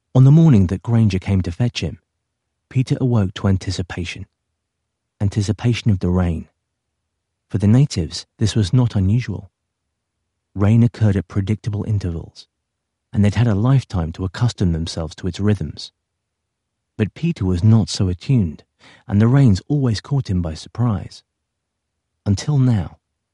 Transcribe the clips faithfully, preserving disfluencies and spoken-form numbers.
On the morning that Granger came to fetch him, Peter awoke to anticipation. Anticipation of the rain. For the natives, this was not unusual. Rain occurred at predictable intervals, and they'd had a lifetime to accustom themselves to its rhythms. But Peter was not so attuned, and the rains always caught him by surprise. Until now.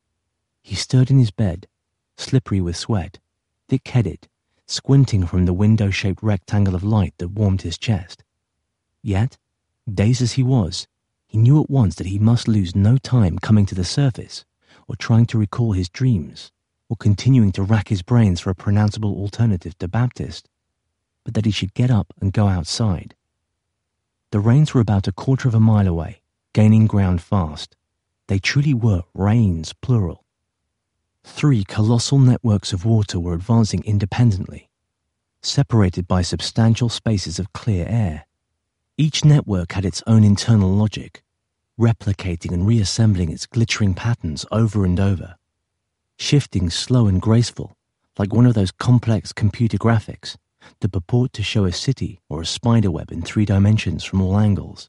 He stirred in his bed, slippery with sweat, thick-headed, squinting from the window-shaped rectangle of light that warmed his chest. Yet, dazed as he was, he knew at once that he must lose no time coming to the surface, or trying to recall his dreams, or continuing to rack his brains for a pronounceable alternative to Baptist, but that he should get up and go outside. The rains were about a quarter of a mile away, gaining ground fast. They truly were rains, plural. Three colossal networks of water were advancing independently, separated by substantial spaces of clear air. Each network had its own internal logic, replicating and reassembling its glittering patterns over and over, shifting slow and graceful, like one of those complex computer graphics that purport to show a city or a spiderweb in three dimensions from all angles.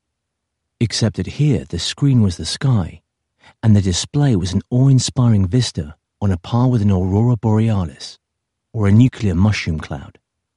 Except that here the screen was the sky, and the display was an awe-inspiring vista on a par with an aurora borealis, or a nuclear mushroom cloud.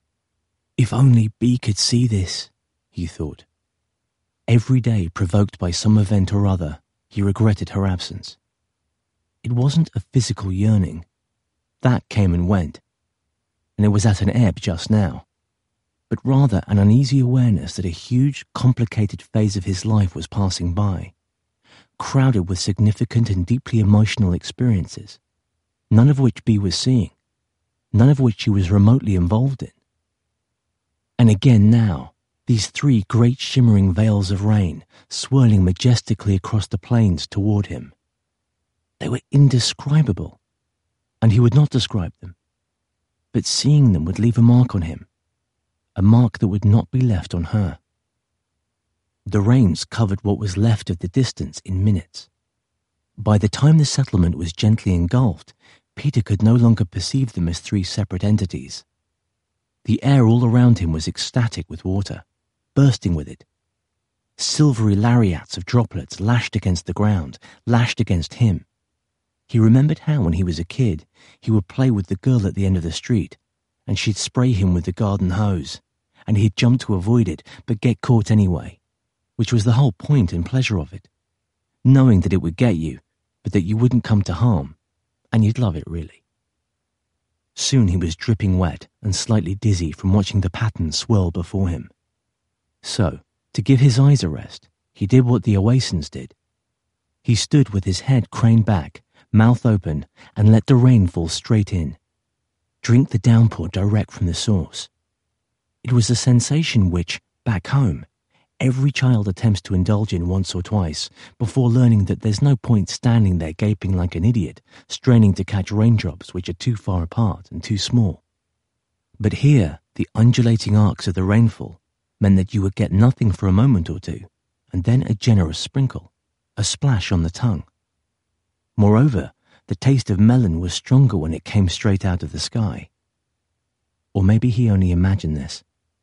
If only Bea could see this, he thought. Every day provoked by some event or other, he regretted her absence. It wasn't a physical yearning. That came and went, and it was at an ebb just now, but rather an uneasy awareness that a huge, complicated phase of his life was passing by, crowded with significant and deeply emotional experiences, none of which Bea was seeing, none of which she was remotely involved in. And again now, these three great shimmering veils of rain swirling majestically across the plains toward him. They were indescribable, and he would not describe them, but seeing them would leave a mark on him, a mark that would not be left on her. The rains covered what was left of the distance in minutes. By the time the settlement was gently engulfed, Peter could no longer perceive them as three separate entities. The air all around him was ecstatic with water, bursting with it. Silvery lariats of droplets lashed against the ground, lashed against him. He remembered how, when he was a kid, he would play with the girl at the end of the street, and she'd spray him with the garden hose, and he'd jump to avoid it, but get caught anyway, which was the whole point and pleasure of it, knowing that it would get you, but that you wouldn't come to harm, and you'd love it really. Soon he was dripping wet and slightly dizzy from watching the pattern swirl before him. So, to give his eyes a rest, he did what the Oasans did. He stood with his head craned back, mouth open, and let the rain fall straight in. Drink the downpour direct from the source. It was a sensation which, back home, every child attempts to indulge in once or twice before learning that there's no point standing there gaping like an idiot, straining to catch raindrops which are too far apart and too small. But here, the undulating arcs of the rainfall meant that you would get nothing for a moment or two, and then a generous sprinkle, a splash on the tongue. Moreover, the taste of melon was stronger when it came straight out of the sky. Or maybe he only imagined this.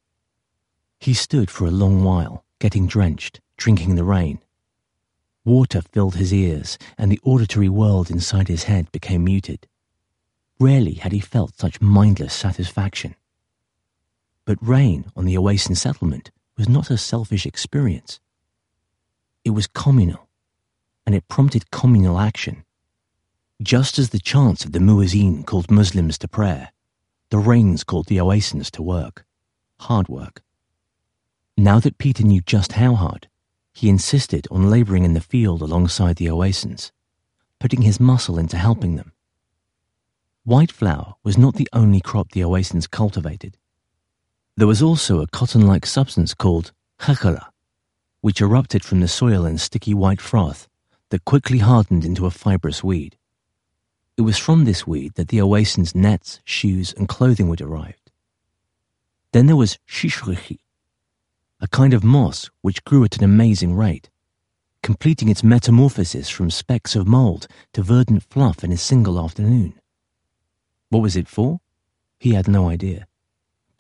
He stood for a long while, getting drenched, drinking the rain. Water filled his ears, and the auditory world inside his head became muted. Rarely had he felt such mindless satisfaction. But rain on the Oasan settlement was not a selfish experience. It was communal, and it prompted communal action. Just as the chants of the muezzin called Muslims to prayer, the rains called the Oasans to work, hard work. Now that Peter knew just how hard, he insisted on labouring in the field alongside the Oasans, putting his muscle into helping them. White flour was not the only crop the Oasans cultivated. There was also a cotton-like substance called khakala, which erupted from the soil in sticky white froth that quickly hardened into a fibrous weed. It was from this weed that the Oasans' nets, shoes, and clothing were derived. Then there was shishrichi, a kind of moss which grew at an amazing rate, completing its metamorphosis from specks of mould to verdant fluff in a single afternoon. What was it for? He had no idea.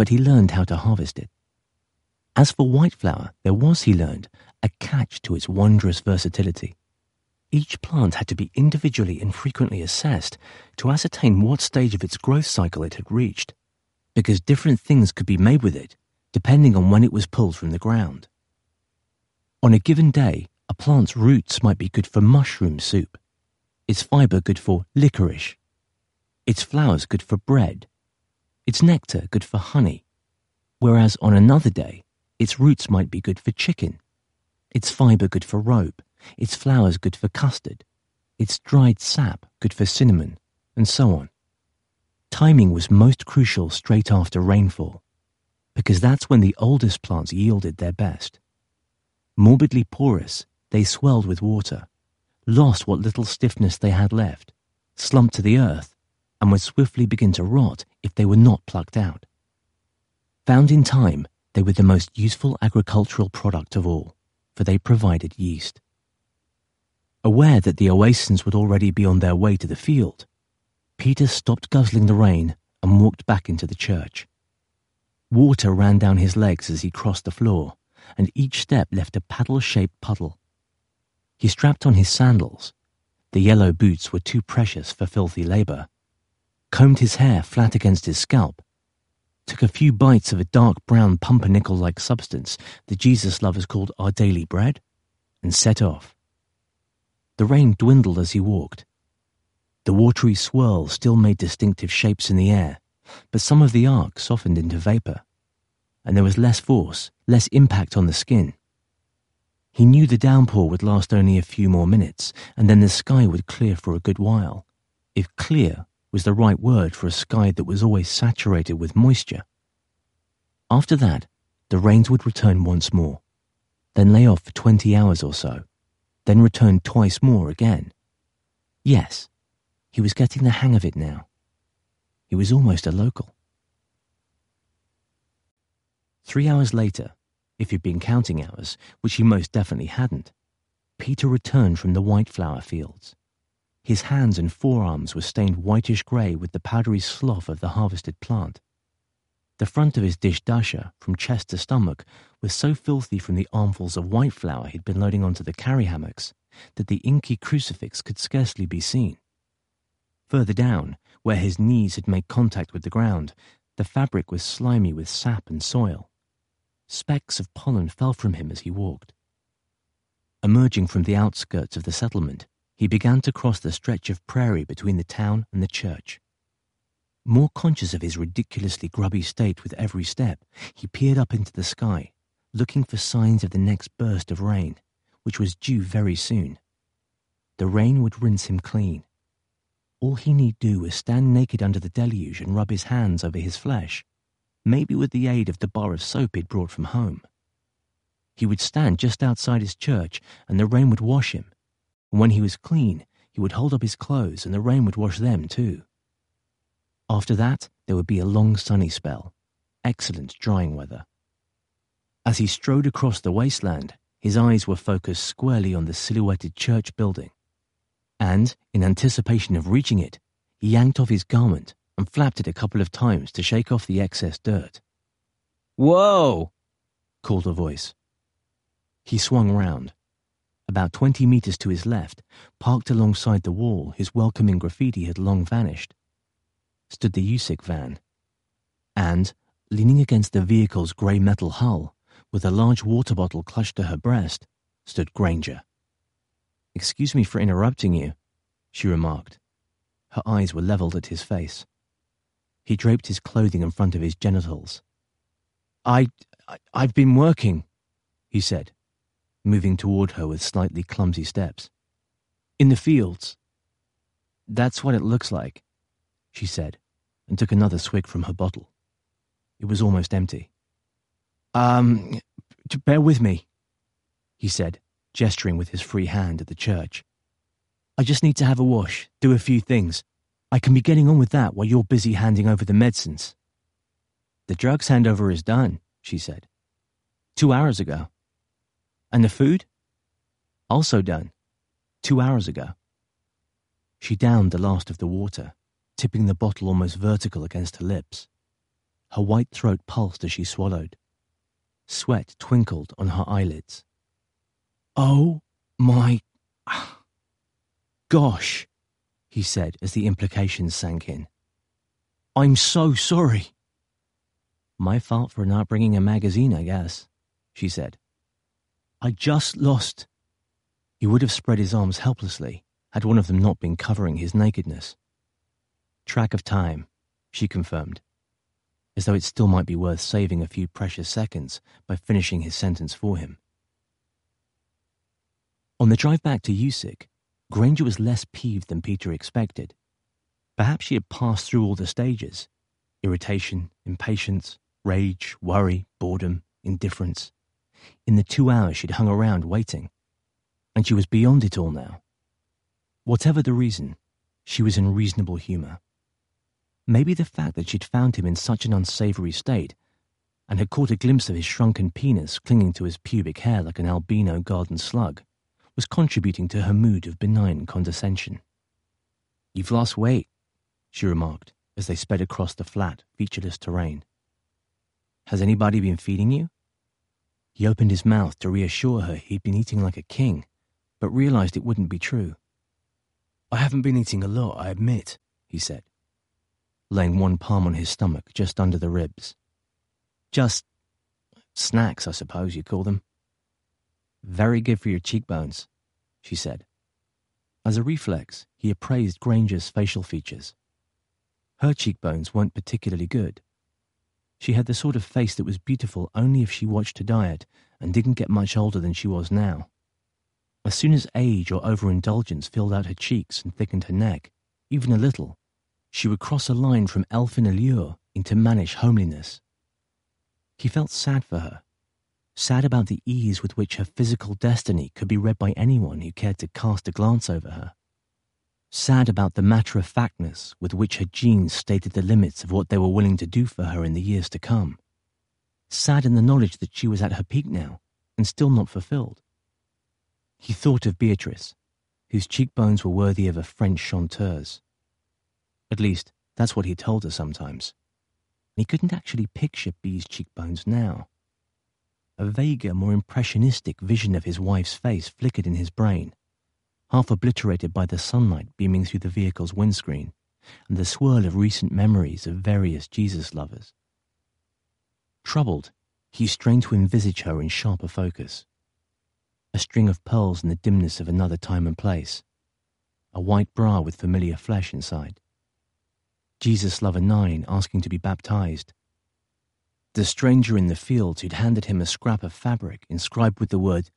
but he learned how to harvest it. As for white flour, there was, he learned, a catch to its wondrous versatility. Each plant had to be individually and frequently assessed to ascertain what stage of its growth cycle it had reached, because different things could be made with it depending on when it was pulled from the ground. On a given day, a plant's roots might be good for mushroom soup, its fibre good for licorice, its flowers good for bread, its nectar good for honey, whereas on another day, its roots might be good for chicken, its fibre good for rope, its flowers good for custard, its dried sap good for cinnamon, and so on. Timing was most crucial straight after rainfall, because that's when the oldest plants yielded their best. Morbidly porous, they swelled with water, lost what little stiffness they had left, slumped to the earth, and would swiftly begin to rot if they were not plucked out. Found in time, they were the most useful agricultural product of all, for they provided yeast. Aware that the oases would already be on their way to the field, Peter stopped guzzling the rain and walked back into the church. Water ran down his legs as he crossed the floor, and each step left a paddle-shaped puddle. He strapped on his sandals. The yellow boots were too precious for filthy labour, combed his hair flat against his scalp, took a few bites of a dark brown pumpernickel-like substance that Jesus lovers called our daily bread, and set off. The rain dwindled as he walked. The watery swirl still made distinctive shapes in the air, but some of the arc softened into vapour, and there was less force, less impact on the skin. He knew the downpour would last only a few more minutes, and then the sky would clear for a good while, if clear was the right word for a sky that was always saturated with moisture. After that, the rains would return once more, then lay off for twenty hours or so, then return twice more again. Yes, he was getting the hang of it now. He was almost a local. Three hours later, if he'd been counting hours, which he most definitely hadn't, Peter returned from the white flower fields. His hands and forearms were stained whitish-grey with the powdery slough of the harvested plant. The front of his dish dasher, from chest to stomach, was so filthy from the armfuls of white flour he'd been loading onto the carry hammocks that the inky crucifix could scarcely be seen. Further down, where his knees had made contact with the ground, the fabric was slimy with sap and soil. Specks of pollen fell from him as he walked. Emerging from the outskirts of the settlement, he began to cross the stretch of prairie between the town and the church. More conscious of his ridiculously grubby state with every step, he peered up into the sky, looking for signs of the next burst of rain, which was due very soon. The rain would rinse him clean. All he need do was stand naked under the deluge and rub his hands over his flesh, maybe with the aid of the bar of soap he'd brought from home. He would stand just outside his church and the rain would wash him, and when he was clean, he would hold up his clothes and the rain would wash them too. After that, there would be a long sunny spell, excellent drying weather. As he strode across the wasteland, his eyes were focused squarely on the silhouetted church building, and, in anticipation of reaching it, he yanked off his garment and flapped it a couple of times to shake off the excess dirt. "Whoa!" called a voice. He swung round. About twenty metres to his left, parked alongside the wall whose welcoming graffiti had long vanished, stood the U S I C van, and, leaning against the vehicle's grey metal hull, with a large water bottle clutched to her breast, stood Granger. "Excuse me for interrupting you," she remarked. Her eyes were levelled at his face. He draped his clothing in front of his genitals. I, I, I've been working," he said, moving toward her with slightly clumsy steps. "In the fields." "That's what it looks like," she said, and took another swig from her bottle. It was almost empty. Um, bear with me," he said, gesturing with his free hand at the church. "I just need to have a wash, do a few things. I can be getting on with that while you're busy handing over the medicines." "The drugs handover is done," she said. Two hours ago." "And the food?" "Also done. Two hours ago." She downed the last of the water, tipping the bottle almost vertical against her lips. Her white throat pulsed as she swallowed. Sweat twinkled on her eyelids. "Oh my gosh," he said as the implications sank in. "I'm so sorry." "My fault for not bringing a magazine, I guess," she said. "I just lost." He would have spread his arms helplessly had one of them not been covering his nakedness. "Track of time," she confirmed, as though it still might be worth saving a few precious seconds by finishing his sentence for him. On the drive back to Usick, Granger was less peeved than Peter expected. Perhaps she had passed through all the stages: irritation, impatience, rage, worry, boredom, indifference, in the two hours she'd hung around waiting. And she was beyond it all now. Whatever the reason, she was in reasonable humour. Maybe the fact that she'd found him in such an unsavoury state and had caught a glimpse of his shrunken penis clinging to his pubic hair like an albino garden slug was contributing to her mood of benign condescension. "You've lost weight," she remarked as they sped across the flat, featureless terrain. "Has anybody been feeding you?" He opened his mouth to reassure her he'd been eating like a king, but realised it wouldn't be true. "I haven't been eating a lot, I admit," he said, laying one palm on his stomach just under the ribs. "Just snacks, I suppose you'd call them." "Very good for your cheekbones," she said. As a reflex, he appraised Granger's facial features. Her cheekbones weren't particularly good. She had the sort of face that was beautiful only if she watched her diet and didn't get much older than she was now. As soon as age or overindulgence filled out her cheeks and thickened her neck, even a little, she would cross a line from elfin allure into mannish homeliness. He felt sad for her, sad about the ease with which her physical destiny could be read by anyone who cared to cast a glance over her. Sad about the matter-of-factness with which her genes stated the limits of what they were willing to do for her in the years to come. Sad in the knowledge that she was at her peak now and still not fulfilled. He thought of Beatrice, whose cheekbones were worthy of a French chanteuse. At least, that's what he told her sometimes. And he couldn't actually picture Bee's cheekbones now. A vaguer, more impressionistic vision of his wife's face flickered in his brain, half obliterated by the sunlight beaming through the vehicle's windscreen and the swirl of recent memories of various Jesus lovers. Troubled, he strained to envisage her in sharper focus. A string of pearls in the dimness of another time and place. A white bra with familiar flesh inside. Jesus lover nine asking to be baptized. The stranger in the fields who'd handed him a scrap of fabric inscribed with the word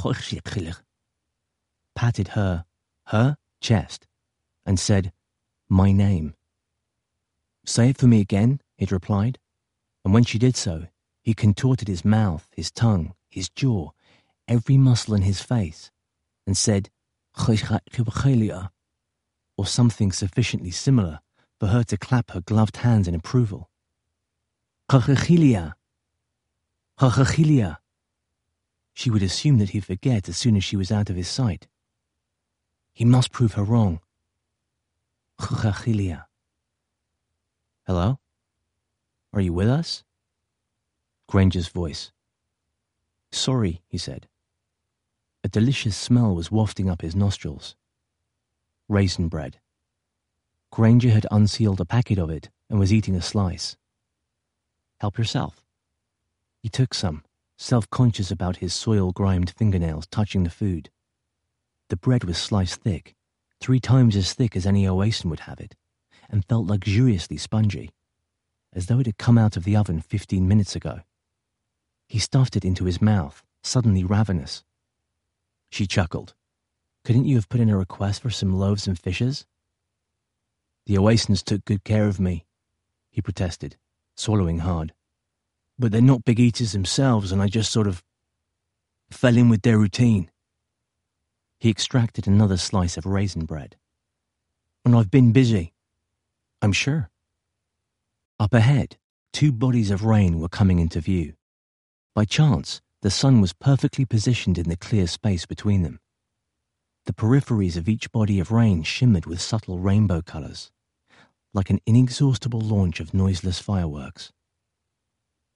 patted her, her chest, and said, "My name." "Say it for me again," he'd replied, and when she did so, he contorted his mouth, his tongue, his jaw, every muscle in his face, and said, or something sufficiently similar for her to clap her gloved hands in approval. Chachachilia! Chachachilia! She would assume that he'd forget as soon as she was out of his sight. He must prove her wrong. Chachachilia. "Hello? Are you with us?" Granger's voice. "Sorry," he said. A delicious smell was wafting up his nostrils. Raisin bread. Granger had unsealed a packet of it and was eating a slice. "Help yourself." He took some, self-conscious about his soil-grimed fingernails touching the food. The bread was sliced thick, three times as thick as any Oasin would have it, and felt luxuriously spongy, as though it had come out of the oven fifteen minutes ago. He stuffed it into his mouth, suddenly ravenous. She chuckled. "Couldn't you have put in a request for some loaves and fishes?" "The Oasins took good care of me," he protested, swallowing hard. "But they're not big eaters themselves, and I just sort of fell in with their routine." He extracted another slice of raisin bread. "And I've been busy." "I'm sure." Up ahead, two bodies of rain were coming into view. By chance, the sun was perfectly positioned in the clear space between them. The peripheries of each body of rain shimmered with subtle rainbow colours, like an inexhaustible launch of noiseless fireworks.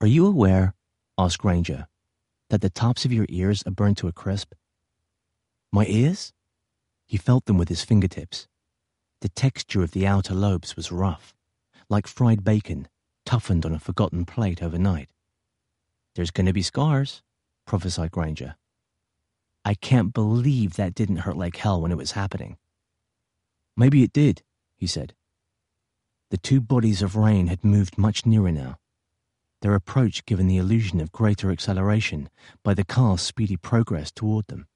Are you aware, asked Granger, that the tops of your ears are burnt to a crisp? My ears? He felt them with his fingertips. The texture of the outer lobes was rough, like fried bacon, toughened on a forgotten plate overnight. There's going to be scars, prophesied Granger. I can't believe that didn't hurt like hell when it was happening. Maybe it did, he said. The two bodies of Rain had moved much nearer now, their approach given the illusion of greater acceleration by the car's speedy progress toward them.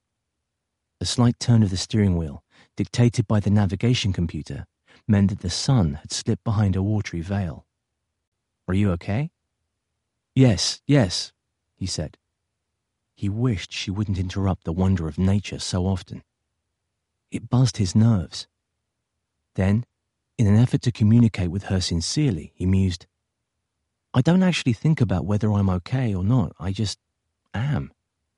A slight turn of the steering wheel, dictated by the navigation computer, meant that the sun had slipped behind a watery veil. Are you okay? Yes, yes, he said. He wished she wouldn't interrupt the wonder of nature so often. It buzzed his nerves. Then, in an effort to communicate with her sincerely, he mused, I don't actually think about whether I'm okay or not, I just am.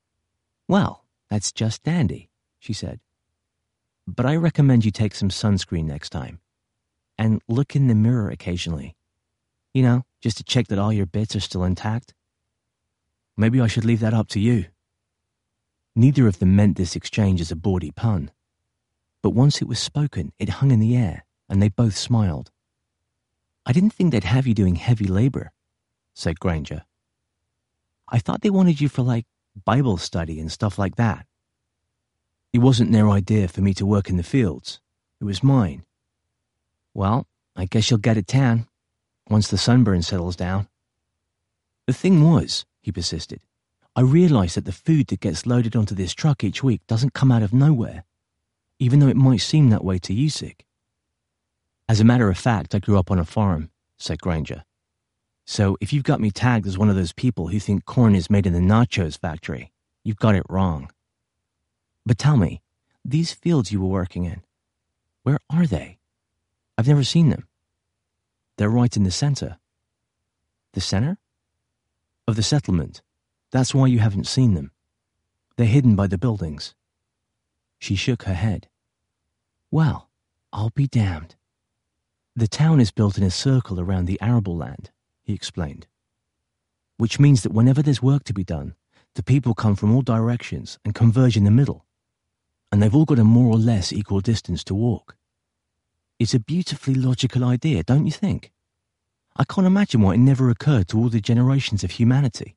Well, that's just dandy, she said. But I recommend you take some sunscreen next time. And look in the mirror occasionally. You know, just to check that all your bits are still intact. Maybe I should leave that up to you. Neither of them meant this exchange as a bawdy pun. But once it was spoken, it hung in the air, and they both smiled. I didn't think they'd have you doing heavy labor, said Granger. I thought they wanted you for, like, Bible study and stuff like that. It wasn't their idea for me to work in the fields. It was mine. Well, I guess you'll get a tan, once the sunburn settles down. The thing was, he persisted, I realized that the food that gets loaded onto this truck each week doesn't come out of nowhere, even though it might seem that way to you, Sick. As a matter of fact, I grew up on a farm, said Granger. So if you've got me tagged as one of those people who think corn is made in the nachos factory, you've got it wrong. But tell me, these fields you were working in, where are they? I've never seen them. They're right in the center. The center? Of the settlement. That's why you haven't seen them. They're hidden by the buildings. She shook her head. Well, I'll be damned. The town is built in a circle around the arable land, he explained. Which means that whenever there's work to be done, the people come from all directions and converge in the middle. And they've all got a more or less equal distance to walk. It's a beautifully logical idea, don't you think? I can't imagine why it never occurred to all the generations of humanity.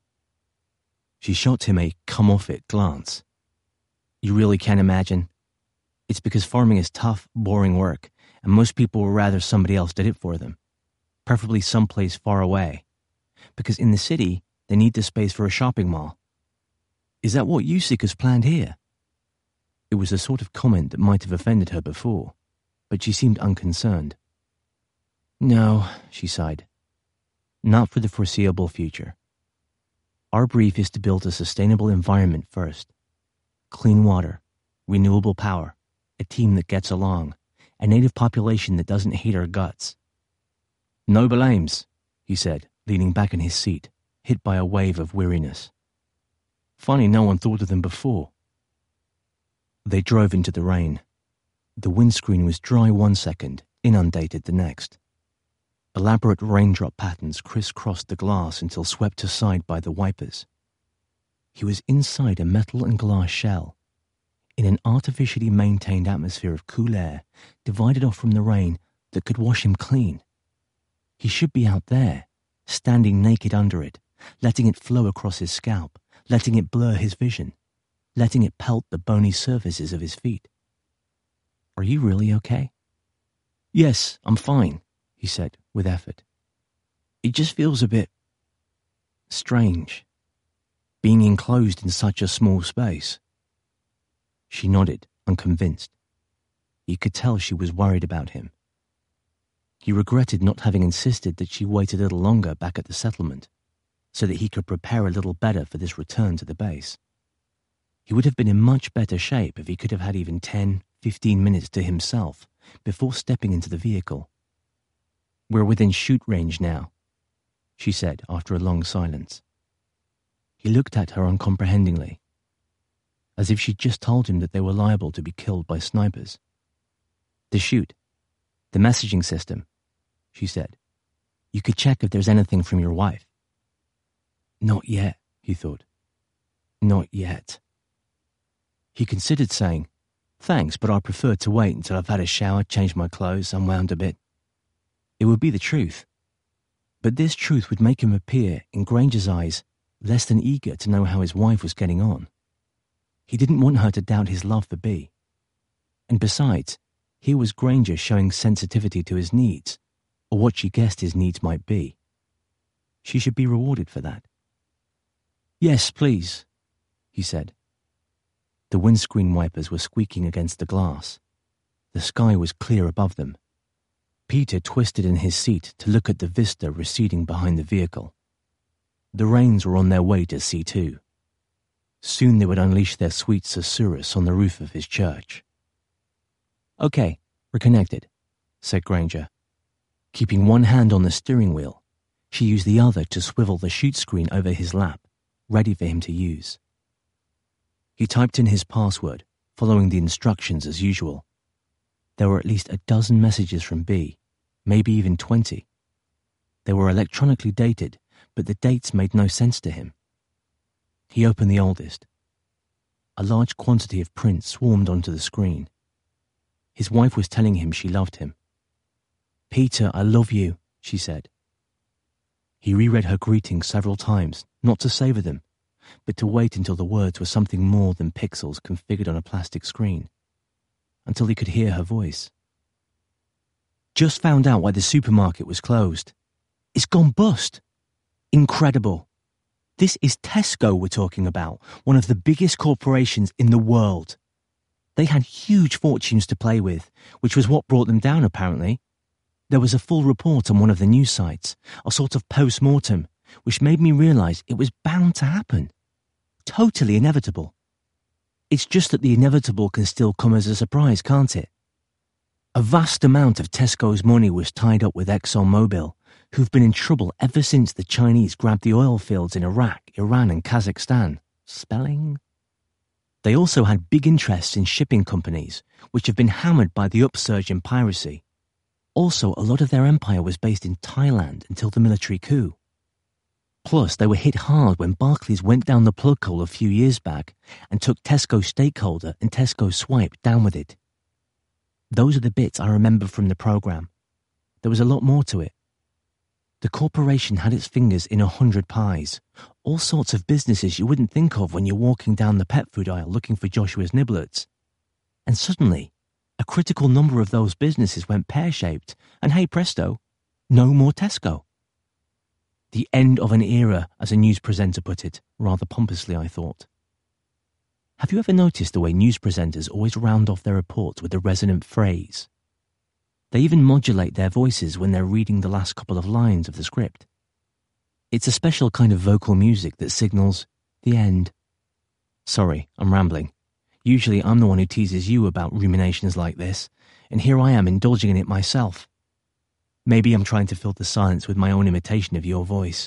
She shot him a come-off-it glance. You really can't imagine? It's because farming is tough, boring work, and most people would rather somebody else did it for them, preferably someplace far away, because in the city, they need the space for a shopping mall. Is that what you seekers planned here? It was the sort of comment that might have offended her before, but she seemed unconcerned. No, she sighed. Not for the foreseeable future. Our brief is to build a sustainable environment first. Clean water, renewable power, a team that gets along, a native population that doesn't hate our guts. Noble aims, he said, leaning back in his seat, hit by a wave of weariness. Funny no one thought of them before. They drove into the rain. The windscreen was dry one second, inundated the next. Elaborate raindrop patterns crisscrossed the glass until swept aside by the wipers. He was inside a metal and glass shell, in an artificially maintained atmosphere of cool air, divided off from the rain that could wash him clean. He should be out there, standing naked under it, letting it flow across his scalp, letting it blur his vision, letting it pelt the bony surfaces of his feet. Are you really okay? Yes, I'm fine, he said with effort. It just feels a bit strange, being enclosed in such a small space. She nodded, unconvinced. He could tell she was worried about him. He regretted not having insisted that she wait a little longer back at the settlement, so that he could prepare a little better for this return to the base. He would have been in much better shape if he could have had even ten, fifteen minutes to himself before stepping into the vehicle. We're within shoot range now, she said after a long silence. He looked at her uncomprehendingly, as if she'd just told him that they were liable to be killed by snipers. The chute, the messaging system, she said. You could check if there's anything from your wife. Not yet, he thought. Not yet. He considered saying, thanks, but I prefer to wait until I've had a shower, changed my clothes, unwound a bit. It would be the truth. But this truth would make him appear, in Granger's eyes, less than eager to know how his wife was getting on. He didn't want her to doubt his love for Bea. And besides, here was Granger showing sensitivity to his needs, or what she guessed his needs might be. She should be rewarded for that. Yes, please, he said. The windscreen wipers were squeaking against the glass. The sky was clear above them. Peter twisted in his seat to look at the vista receding behind the vehicle. The Rains were on their way to C two. Soon they would unleash their sweet susurrus on the roof of his church. Okay, we're connected, said Granger. Keeping one hand on the steering wheel, she used the other to swivel the shoot screen over his lap, ready for him to use. He typed in his password, following the instructions as usual. There were at least a dozen messages from Bea, maybe even twenty. They were electronically dated, but the dates made no sense to him. He opened the oldest. A large quantity of print swarmed onto the screen. His wife was telling him she loved him. Peter, I love you, she said. He reread her greetings several times, not to savor them, but to wait until the words were something more than pixels configured on a plastic screen, until he could hear her voice. Just found out why the supermarket was closed. It's gone bust. Incredible. This is Tesco we're talking about, one of the biggest corporations in the world. They had huge fortunes to play with, which was what brought them down apparently. There was a full report on one of the news sites, a sort of post-mortem, which made me realise it was bound to happen. Totally inevitable. It's just that the inevitable can still come as a surprise, can't it? A vast amount of Tesco's money was tied up with ExxonMobil, who've been in trouble ever since the Chinese grabbed the oil fields in Iraq, Iran and Kazakhstan. Spelling? They also had big interests in shipping companies, which have been hammered by the upsurge in piracy. Also, a lot of their empire was based in Thailand until the military coup. Plus, they were hit hard when Barclays went down the plug hole a few years back and took Tesco Stakeholder and Tesco Swipe down with it. Those are the bits I remember from the programme. There was a lot more to it. The corporation had its fingers in a hundred pies, all sorts of businesses you wouldn't think of when you're walking down the pet food aisle looking for Joshua's Niblets. And suddenly, a critical number of those businesses went pear-shaped, and hey presto, no more Tesco. The end of an era, as a news presenter put it, rather pompously, I thought. Have you ever noticed the way news presenters always round off their reports with a resonant phrase? They even modulate their voices when they're reading the last couple of lines of the script. It's a special kind of vocal music that signals the end. Sorry, I'm rambling. Usually I'm the one who teases you about ruminations like this, and here I am indulging in it myself. Maybe I'm trying to fill the silence with my own imitation of your voice.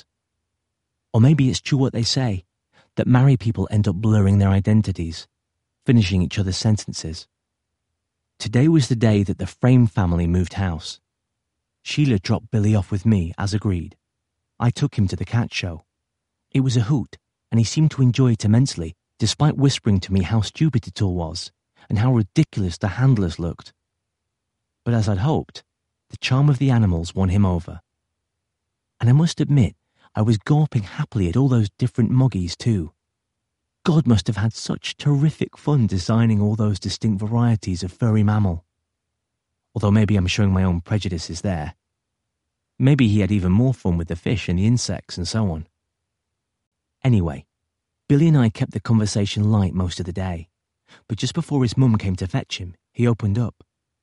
Or maybe it's true what they say, that married people end up blurring their identities, finishing each other's sentences. Today was the day that the Frame family moved house. Sheila dropped Billy off with me, as agreed. I took him to the cat show. It was a hoot, and he seemed to enjoy it immensely, despite whispering to me how stupid it all was, and how ridiculous the handlers looked. But as I'd hoped, the charm of the animals won him over. And I must admit, I was gawping happily at all those different muggies too. God must have had such terrific fun designing all those distinct varieties of furry mammal. Although maybe I'm showing my own prejudices there. Maybe he had even more fun with the fish and the insects and so on. Anyway, Billy and I kept the conversation light most of the day, but just before his mum came to fetch him, he opened up.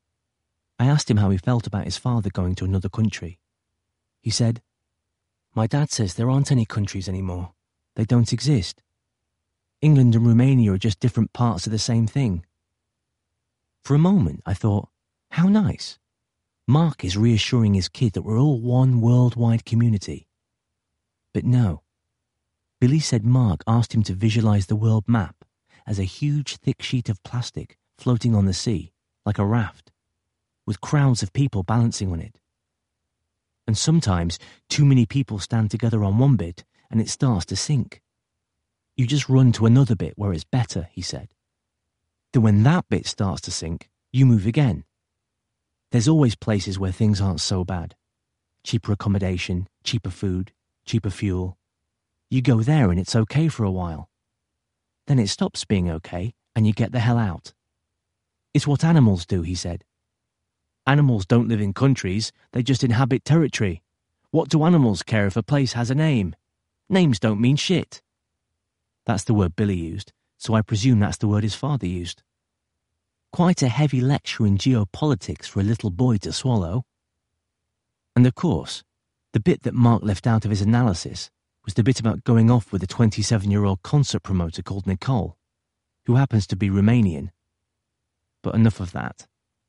I asked him how he felt about his father going to another country. He said, "My dad says there aren't any countries anymore. They don't exist. England and Romania are just different parts of the same thing." For a moment, I thought, how nice. Mark is reassuring his kid that we're all one worldwide community. But no. Billy said Mark asked him to visualize the world map as a huge, thick sheet of plastic floating on the sea, like a raft, with crowds of people balancing on it. And sometimes too many people stand together on one bit and it starts to sink. You just run to another bit where it's better, he said. Then when that bit starts to sink, you move again. There's always places where things aren't so bad. Cheaper accommodation, cheaper food, cheaper fuel. You go there and it's okay for a while. Then it stops being okay and you get the hell out. It's what animals do, he said. Animals don't live in countries, they just inhabit territory. What do animals care if a place has a name? Names don't mean shit. That's the word Billy used, so I presume that's the word his father used. Quite a heavy lecture in geopolitics for a little boy to swallow. And of course, the bit that Mark left out of his analysis was the bit about going off with a twenty-seven-year-old concert promoter called Nicole, who happens to be Romanian. But enough of that.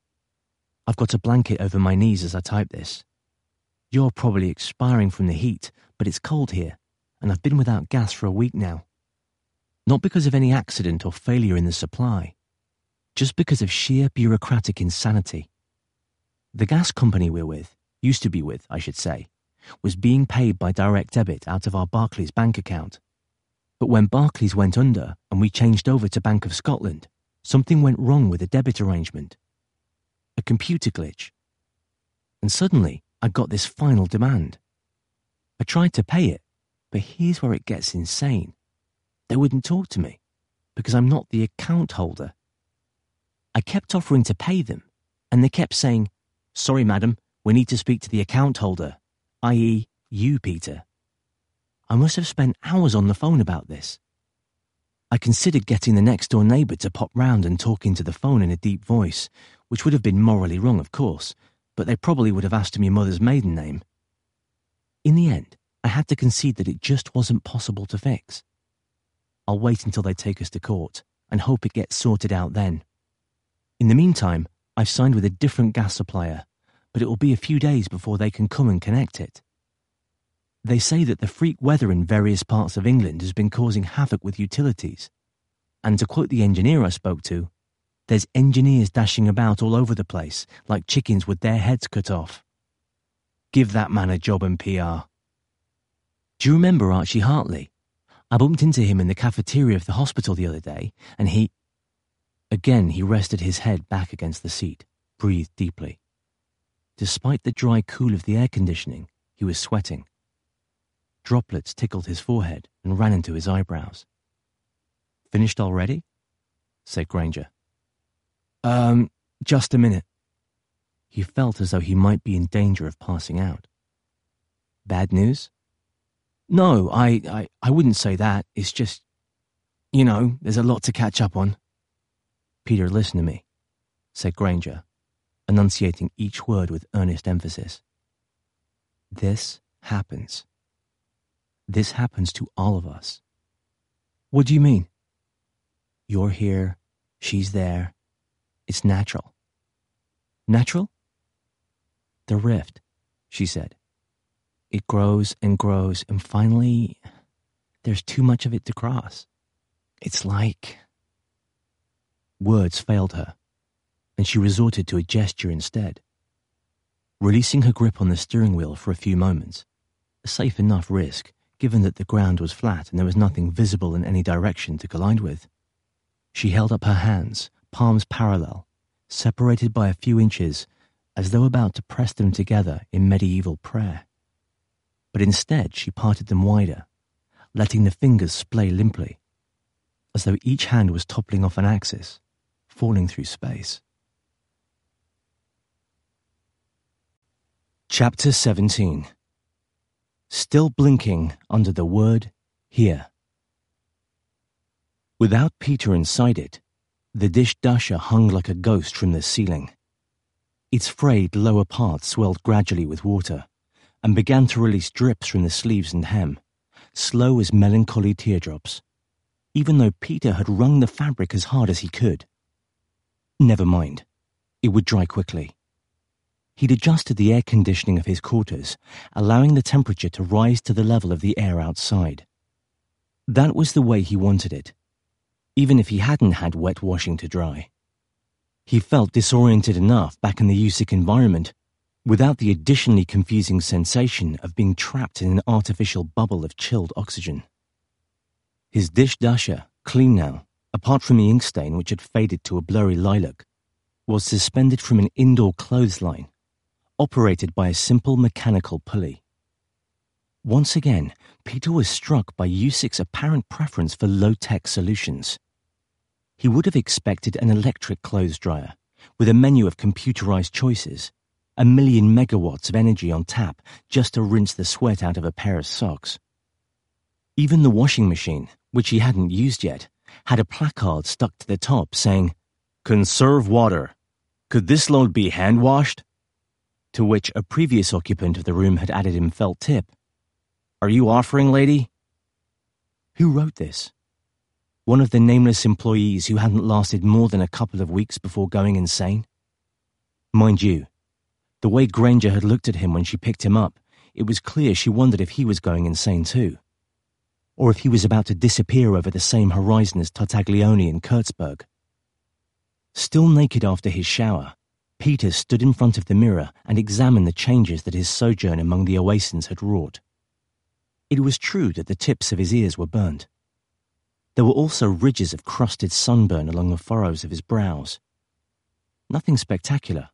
I've got a blanket over my knees as I type this. You're probably expiring from the heat, but it's cold here, and I've been without gas for a week now. Not because of any accident or failure in the supply, just because of sheer bureaucratic insanity. The gas company we're with, used to be with, I should say, was being paid by direct debit out of our Barclays bank account. But when Barclays went under and we changed over to Bank of Scotland, something went wrong with the debit arrangement. A computer glitch. And suddenly, I got this final demand. I tried to pay it, but here's where it gets insane. They wouldn't talk to me, because I'm not the account holder. I kept offering to pay them, and they kept saying, "Sorry, madam, we need to speak to the account holder, that is you, Peter." I must have spent hours on the phone about this. I considered getting the next-door neighbour to pop round and talk into the phone in a deep voice, which would have been morally wrong, of course, but they probably would have asked me mother's maiden name. In the end, I had to concede that it just wasn't possible to fix. I'll wait until they take us to court and hope it gets sorted out then. In the meantime, I've signed with a different gas supplier, but it will be a few days before they can come and connect it. They say that the freak weather in various parts of England has been causing havoc with utilities. And to quote the engineer I spoke to, there's engineers dashing about all over the place like chickens with their heads cut off. Give that man a job in P R. Do you remember Archie Hartley? I bumped into him in the cafeteria of the hospital the other day, and he... Again, he rested his head back against the seat, breathed deeply. Despite the dry cool of the air conditioning, he was sweating. Droplets tickled his forehead and ran into his eyebrows. "Finished already?" said Granger. Um, just a minute. He felt as though he might be in danger of passing out. Bad news? No, I, I, I wouldn't say that. It's just, you know, there's a lot to catch up on. Peter, listen to me, said Granger, enunciating each word with earnest emphasis. This happens. This happens to all of us. What do you mean? You're here, she's there. It's natural. Natural? The rift, she said. It grows and grows, and finally, there's too much of it to cross. It's like... Words failed her, and she resorted to a gesture instead. Releasing her grip on the steering wheel for a few moments, a safe enough risk, given that the ground was flat and there was nothing visible in any direction to collide with. She held up her hands, palms parallel, separated by a few inches, as though about to press them together in medieval prayer. But instead she parted them wider, letting the fingers splay limply, as though each hand was toppling off an axis, falling through space. Chapter seventeen. Still blinking under the word here. Without Peter inside it, the dish-dasher hung like a ghost from the ceiling. Its frayed lower part swelled gradually with water, and began to release drips from the sleeves and hem, slow as melancholy teardrops, even though Peter had wrung the fabric as hard as he could. Never mind, it would dry quickly. He'd adjusted the air conditioning of his quarters, allowing the temperature to rise to the level of the air outside. That was the way he wanted it, even if he hadn't had wet washing to dry. He felt disoriented enough back in the U S I C environment, without the additionally confusing sensation of being trapped in an artificial bubble of chilled oxygen. His dish dasher, clean now, apart from the ink stain which had faded to a blurry lilac, was suspended from an indoor clothesline, operated by a simple mechanical pulley. Once again, Peter was struck by Usic's apparent preference for low-tech solutions. He would have expected an electric clothes dryer, with a menu of computerized choices, a million megawatts of energy on tap just to rinse the sweat out of a pair of socks. Even the washing machine, which he hadn't used yet, had a placard stuck to the top saying, "Conserve water. Could this load be hand-washed?" To which a previous occupant of the room had added in felt tip, "Are you offering, lady?" Who wrote this? One of the nameless employees who hadn't lasted more than a couple of weeks before going insane? Mind you, the way Granger had looked at him when she picked him up, it was clear she wondered if he was going insane too. Or if he was about to disappear over the same horizon as Tartaglione in Kurtzberg. Still naked after his shower, Peter stood in front of the mirror and examined the changes that his sojourn among the Oasins had wrought. It was true that the tips of his ears were burnt. There were also ridges of crusted sunburn along the furrows of his brows. Nothing spectacular.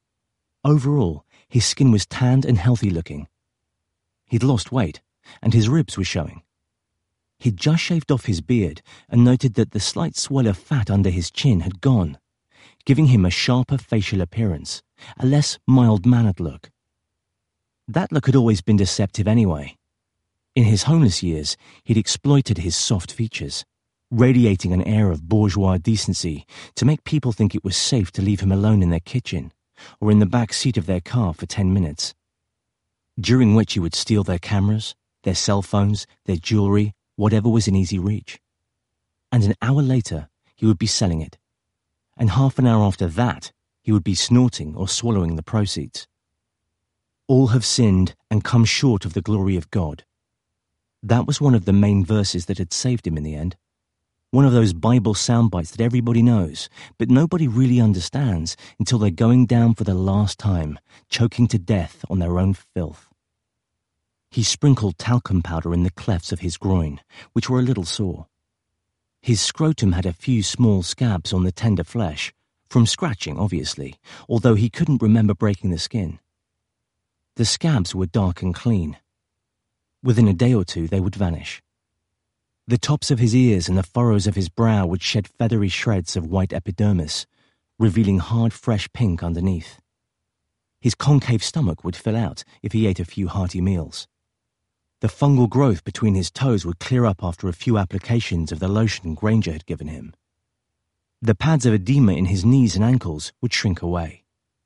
Overall, his skin was tanned and healthy-looking. He'd lost weight, and his ribs were showing. He'd just shaved off his beard and noted that the slight swell of fat under his chin had gone, giving him a sharper facial appearance, a less mild-mannered look. That look had always been deceptive anyway. In his homeless years, he'd exploited his soft features, radiating an air of bourgeois decency to make people think it was safe to leave him alone in their kitchen or in the back seat of their car for ten minutes, during which he would steal their cameras, their cell phones, their jewelry, whatever was in easy reach. And an hour later, he would be selling it. And half an hour after that, he would be snorting or swallowing the proceeds. All have sinned and come short of the glory of God. That was one of the main verses that had saved him in the end. One of those Bible soundbites that everybody knows, but nobody really understands until they're going down for the last time, choking to death on their own filth. He sprinkled talcum powder in the clefts of his groin, which were a little sore. His scrotum had a few small scabs on the tender flesh, from scratching, obviously, although he couldn't remember breaking the skin. The scabs were dark and clean. Within a day or two, they would vanish. The tops of his ears and the furrows of his brow would shed feathery shreds of white epidermis, revealing hard, fresh pink underneath. His concave stomach would fill out if he ate a few hearty meals. The fungal growth between his toes would clear up after a few applications of the lotion Granger had given him. The pads of edema in his knees and ankles would shrink away.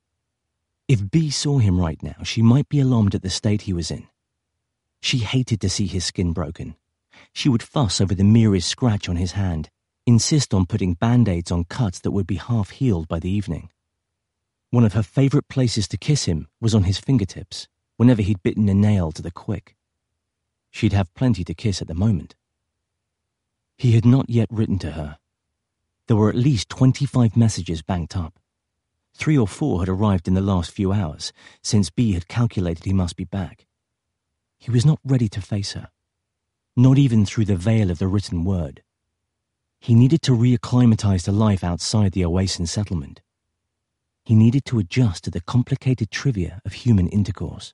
If Bea saw him right now, she might be alarmed at the state he was in. She hated to see his skin broken. She would fuss over the merest scratch on his hand, insist on putting band-aids on cuts that would be half-healed by the evening. One of her favorite places to kiss him was on his fingertips, whenever he'd bitten a nail to the quick. She'd have plenty to kiss at the moment. He had not yet written to her. There were at least twenty-five messages banked up. Three or four had arrived in the last few hours, since Bea had calculated he must be back. He was not ready to face her, not even through the veil of the written word. He needed to reacclimatize to life outside the Oasin settlement. He needed to adjust to the complicated trivia of human intercourse.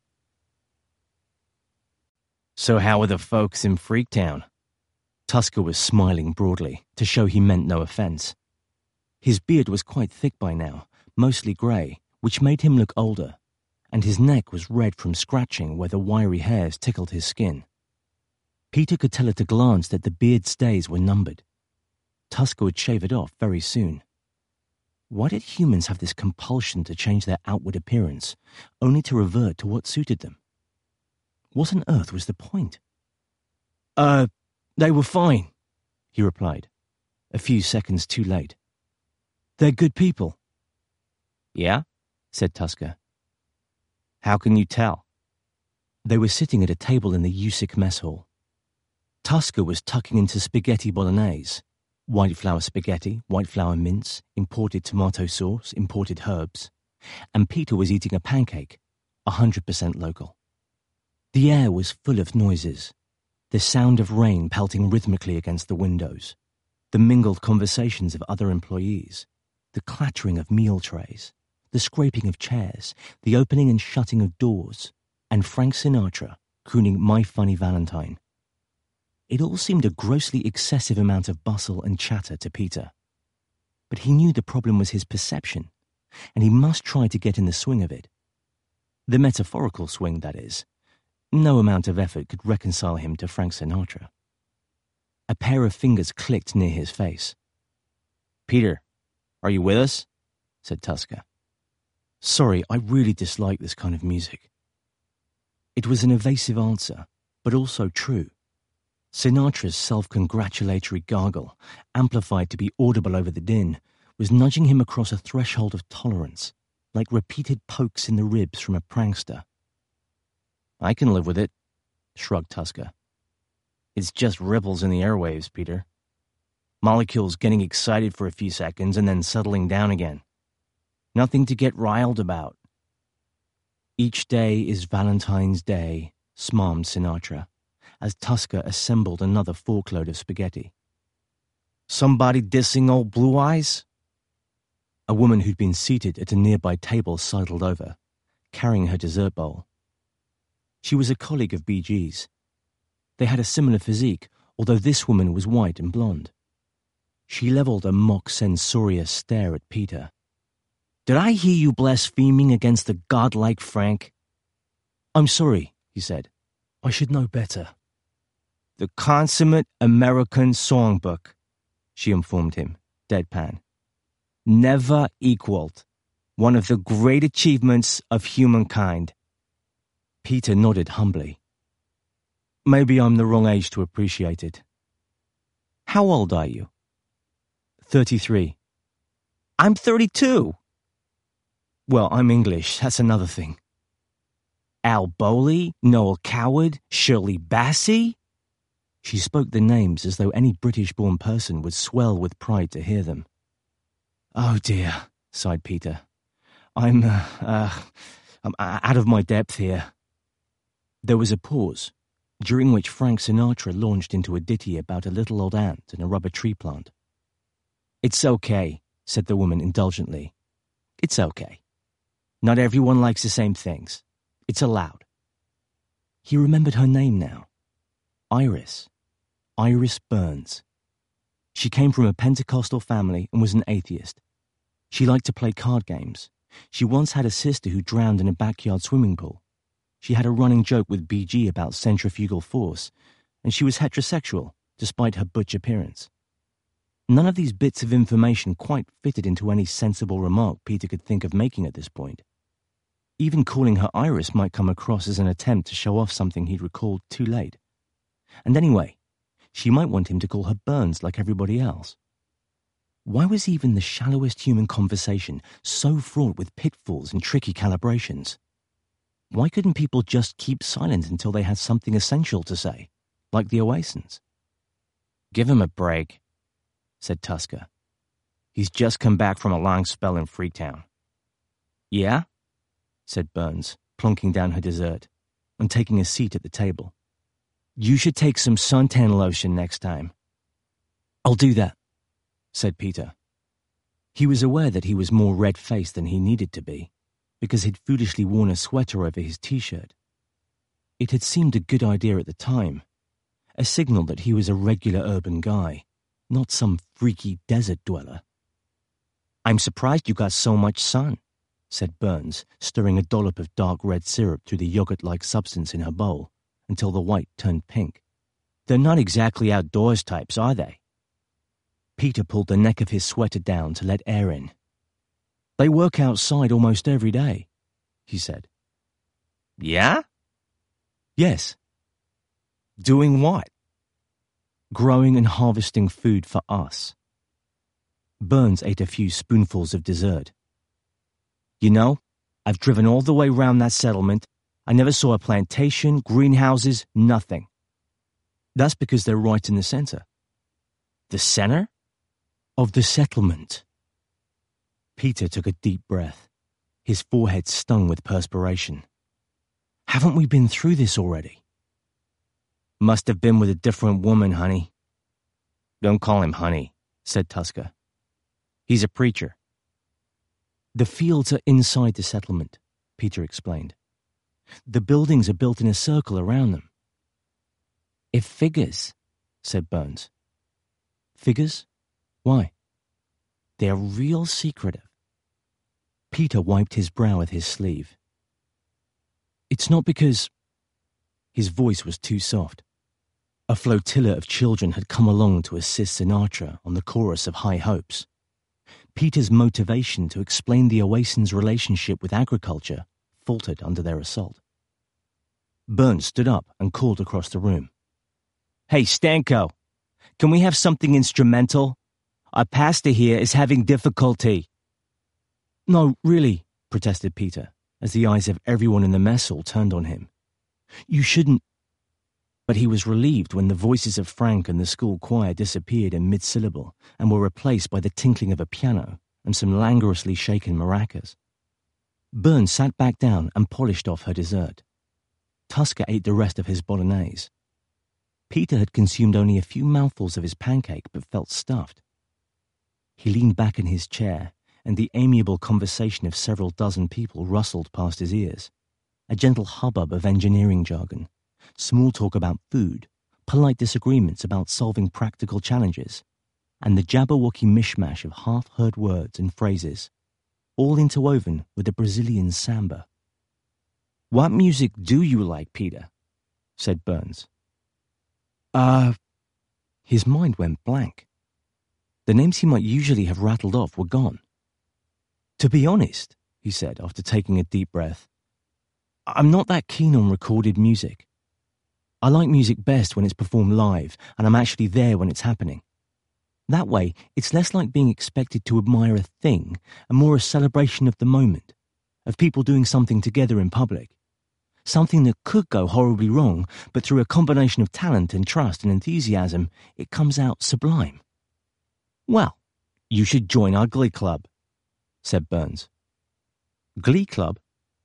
"So how are the folks in Freaktown?" Tusker was smiling broadly, to show he meant no offense. His beard was quite thick by now, mostly grey, which made him look older, and his neck was red from scratching where the wiry hairs tickled his skin. Peter could tell at a glance that the beard's days were numbered. Tusker would shave it off very soon. Why did humans have this compulsion to change their outward appearance, only to revert to what suited them? What on earth was the point? Uh, they were fine, he replied, a few seconds too late. They're good people. Yeah, said Tusker. How can you tell? They were sitting at a table in the Usic mess hall. Tusker was tucking into spaghetti bolognese, white flour spaghetti, white flour mince, imported tomato sauce, imported herbs. and Peter was eating a pancake, one hundred percent local. The air was full of noises, the sound of rain pelting rhythmically against the windows, the mingled conversations of other employees, the clattering of meal trays, the scraping of chairs, the opening and shutting of doors, and Frank Sinatra crooning My Funny Valentine. It all seemed a grossly excessive amount of bustle and chatter to Peter. But he knew the problem was his perception, and he must try to get in the swing of it. The metaphorical swing, that is. No amount of effort could reconcile him to Frank Sinatra. A pair of fingers clicked near his face. "Peter, are you with us?" said Tusker. "Sorry, I really dislike this kind of music." It was an evasive answer, but also true. Sinatra's self-congratulatory gargle, amplified to be audible over the din, was nudging him across a threshold of tolerance, like repeated pokes in the ribs from a prankster. "I can live with it," shrugged Tusker. "It's just ripples in the airwaves, Peter. Molecules getting excited for a few seconds and then settling down again. Nothing to get riled about." "Each day is Valentine's Day," smarmed Sinatra, as Tusker assembled another forkload of spaghetti. "Somebody dissing old Blue Eyes?" A woman who'd been seated at a nearby table sidled over, carrying her dessert bowl. She was a colleague of B G's. They had a similar physique, although this woman was white and blonde. She leveled a mock censorious stare at Peter. "Did I hear you blaspheming against the godlike Frank?" "I'm sorry," he said. "I should know better." "The consummate American songbook," she informed him, deadpan. "Never equaled. One of the great achievements of humankind." Peter nodded humbly. "Maybe I'm the wrong age to appreciate it." "How old are you?" thirty-three. "I'm thirty-two. "Well, I'm English, that's another thing." "Al Bowley, Noel Coward, Shirley Bassey?" She spoke the names as though any British-born person would swell with pride to hear them. "Oh dear," sighed Peter. I'm, uh, uh, I'm out of my depth here." There was a pause, during which Frank Sinatra launched into a ditty about a little old ant and a rubber tree plant. "It's okay," said the woman indulgently. "It's okay. Not everyone likes the same things. It's allowed." He remembered her name now. Iris. Iris Burns. She came from a Pentecostal family and was an atheist. She liked to play card games. She once had a sister who drowned in a backyard swimming pool. She had a running joke with B G about centrifugal force, and she was heterosexual, despite her butch appearance. None of these bits of information quite fitted into any sensible remark Peter could think of making at this point. Even calling her Iris might come across as an attempt to show off something he'd recalled too late. And anyway, she might want him to call her Burns like everybody else. Why was even the shallowest human conversation so fraught with pitfalls and tricky calibrations? Why couldn't people just keep silent until they had something essential to say, like the Oasins? "Give him a break," said Tusker. "He's just come back from a long spell in Freetown." "Yeah?" said Burns, plonking down her dessert and taking a seat at the table. "You should take some suntan lotion next time." "I'll do that," said Peter. He was aware that he was more red-faced than he needed to be, because he'd foolishly worn a sweater over his t-shirt. It had seemed a good idea at the time, a signal that he was a regular urban guy, not some freaky desert dweller. "I'm surprised you got so much sun," said Burns, stirring a dollop of dark red syrup through the yogurt-like substance in her bowl until the white turned pink. "They're not exactly outdoors types, are they?" Peter pulled the neck of his sweater down to let air in. "They work outside almost every day," he said. "Yeah?" "Yes." "Doing what?" "Growing and harvesting food for us." Burns ate a few spoonfuls of dessert. "You know, I've driven all the way round that settlement. I never saw a plantation, greenhouses, nothing." "That's because they're right in the center." "The center?" "Of the settlement." Peter took a deep breath. His forehead stung with perspiration. Haven't we been through this already? Must have been with a different woman, honey. Don't call him honey, said Tusker. He's a preacher. The fields are inside the settlement, Peter explained. The buildings are built in a circle around them. It figures, said Burns. Figures? Why? They're real secretive. Peter wiped his brow with his sleeve. It's not because... His voice was too soft. A flotilla of children had come along to assist Sinatra on the chorus of High Hopes. Peter's motivation to explain the Oasin's relationship with agriculture faltered under their assault. Burns stood up and called across the room. Hey, Stanko, can we have something instrumental? Our pastor here is having difficulty. No, really, protested Peter, as the eyes of everyone in the mess hall turned on him. You shouldn't... But he was relieved when the voices of Frank and the school choir disappeared in mid-syllable and were replaced by the tinkling of a piano and some languorously shaken maracas. Burns sat back down and polished off her dessert. Tusker ate the rest of his bolognese. Peter had consumed only a few mouthfuls of his pancake but felt stuffed. He leaned back in his chair, and the amiable conversation of several dozen people rustled past his ears, a gentle hubbub of engineering jargon, small talk about food, polite disagreements about solving practical challenges, and the Jabberwocky mishmash of half-heard words and phrases, all interwoven with a Brazilian samba. What music do you like, Peter? Said Burns. Uh... His mind went blank. The names he might usually have rattled off were gone. To be honest, he said after taking a deep breath, I'm not that keen on recorded music. I like music best when it's performed live and I'm actually there when it's happening. That way, it's less like being expected to admire a thing and more a celebration of the moment, of people doing something together in public. Something that could go horribly wrong, but through a combination of talent and trust and enthusiasm, it comes out sublime. Well, you should join our Glee Club, said Burns. Glee Club?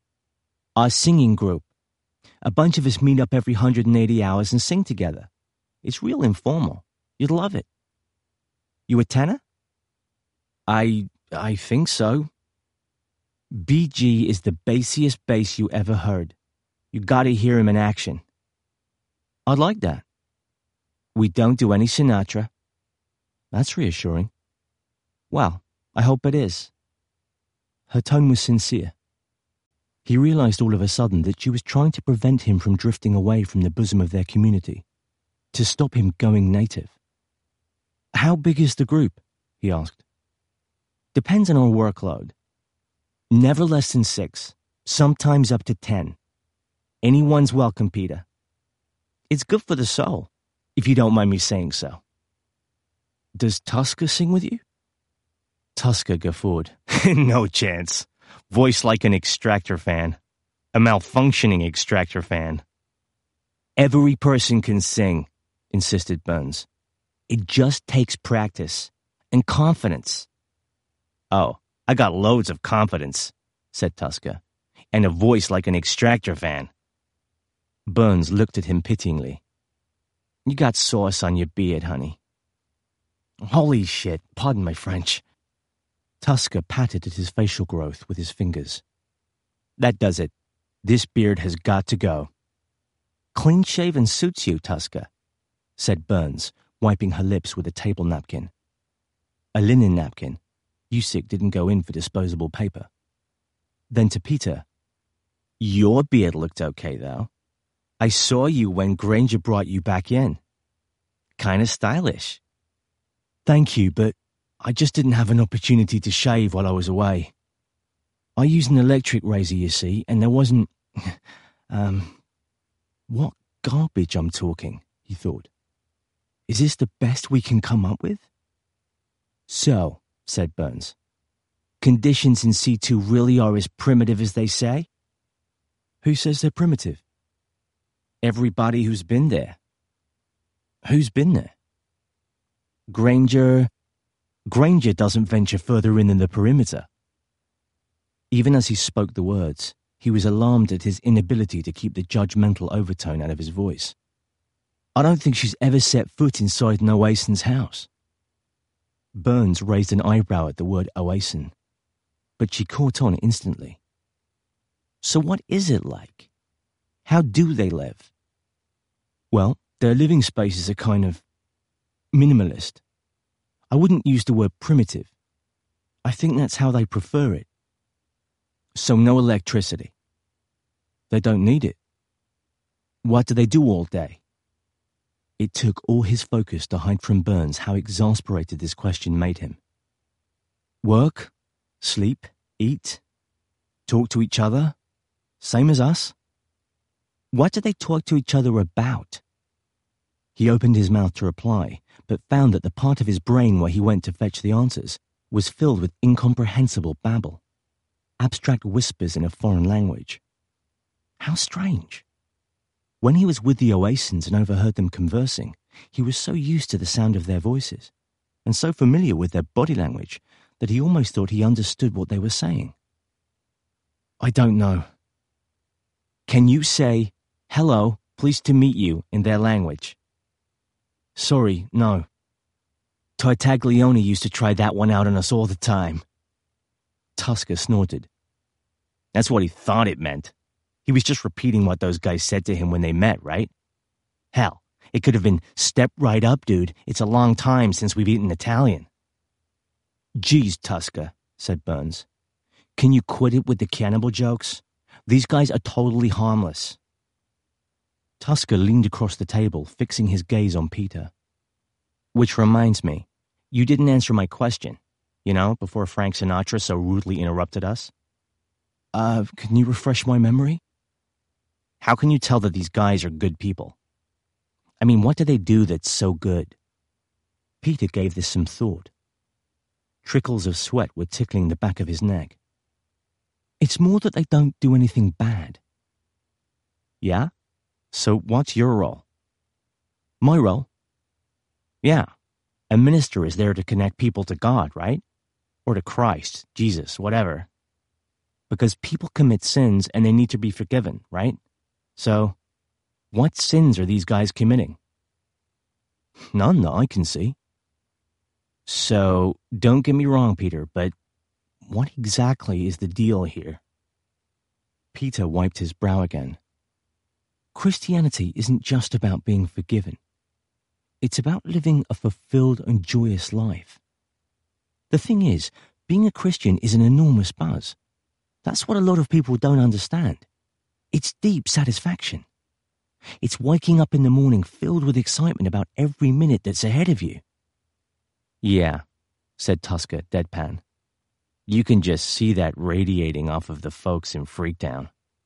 Our singing group. A bunch of us meet up every one hundred eighty hours and sing together. It's real informal. You'd love it. You a tenor? I... I think so. B G is the bassiest bass you ever heard. You gotta hear him in action. I'd like that. We don't do any Sinatra. That's reassuring. Well, I hope it is. Her tone was sincere. He realized all of a sudden that she was trying to prevent him from drifting away from the bosom of their community, to stop him going native. How big is the group? He asked. Depends on our workload. Never less than six, sometimes up to ten. Anyone's welcome, Peter. It's good for the soul, if you don't mind me saying so. Does Tusker sing with you? Tusker guffawed. No chance. Voice like an Extractor fan. A malfunctioning Extractor fan. Every person can sing, insisted Burns. It just takes practice and confidence. Oh, I got loads of confidence, said Tusker, and a voice like an Extractor fan. Burns looked at him pityingly. You got sauce on your beard, honey. Holy shit, pardon my French. Tusker patted at his facial growth with his fingers. That does it. This beard has got to go. Clean shaven suits you, Tusker, said Burns, wiping her lips with a table napkin. A linen napkin. Usyk didn't go in for disposable paper. Then to Peter, your beard looked okay, though. I saw you when Granger brought you back in. Kinda stylish. Thank you, but I just didn't have an opportunity to shave while I was away. I used an electric razor, you see, and there wasn't... um... What garbage I'm talking, he thought. Is this the best we can come up with? So, said Burns, conditions in C two really are as primitive as they say? Who says they're primitive? Everybody who's been there. Who's been there? Granger... Granger doesn't venture further in than the perimeter. Even as he spoke the words, he was alarmed at his inability to keep the judgmental overtone out of his voice. I don't think she's ever set foot inside an Oasin's house. Burns raised an eyebrow at the word Oasin, but she caught on instantly. So what is it like? How do they live? Well, their living spaces are kind of minimalist. I wouldn't use the word primitive. I think that's how they prefer it. So no electricity. They don't need it. What do they do all day? It took all his focus to hide from Burns how exasperated this question made him. Work, sleep, eat, talk to each other, same as us. What do they talk to each other about? He opened his mouth to reply, but found that the part of his brain where he went to fetch the answers was filled with incomprehensible babble, abstract whispers in a foreign language. How strange. When he was with the Oasins and overheard them conversing, he was so used to the sound of their voices, and so familiar with their body language, that he almost thought he understood what they were saying. I don't know. Can you say, hello, pleased to meet you, in their language? Sorry, no. Tartaglione used to try that one out on us all the time. Tusker snorted. That's what he thought it meant. He was just repeating what those guys said to him when they met, right? Hell, it could have been, step right up, dude. It's a long time since we've eaten Italian. Geez, Tusker, said Burns. Can you quit it with the cannibal jokes? These guys are totally harmless. Tusker leaned across the table, fixing his gaze on Peter. Which reminds me, you didn't answer my question, you know, before Frank Sinatra so rudely interrupted us. Uh, can you refresh my memory? How can you tell that these guys are good people? I mean, what do they do that's so good? Peter gave this some thought. Trickles of sweat were tickling the back of his neck. It's more that they don't do anything bad. Yeah? So what's your role? My role? Yeah. A minister is there to connect people to God, right? Or to Christ, Jesus, whatever. Because people commit sins and they need to be forgiven, right? So, what sins are these guys committing? None that I can see. So, don't get me wrong, Peter, but what exactly is the deal here? Peter wiped his brow again. Christianity isn't just about being forgiven. It's about living a fulfilled and joyous life. The thing is, being a Christian is an enormous buzz. That's what a lot of people don't understand. It's deep satisfaction. It's waking up in the morning filled with excitement about every minute that's ahead of you. Yeah, said Tusker, deadpan. You can just see that radiating off of the folks in Freaktown.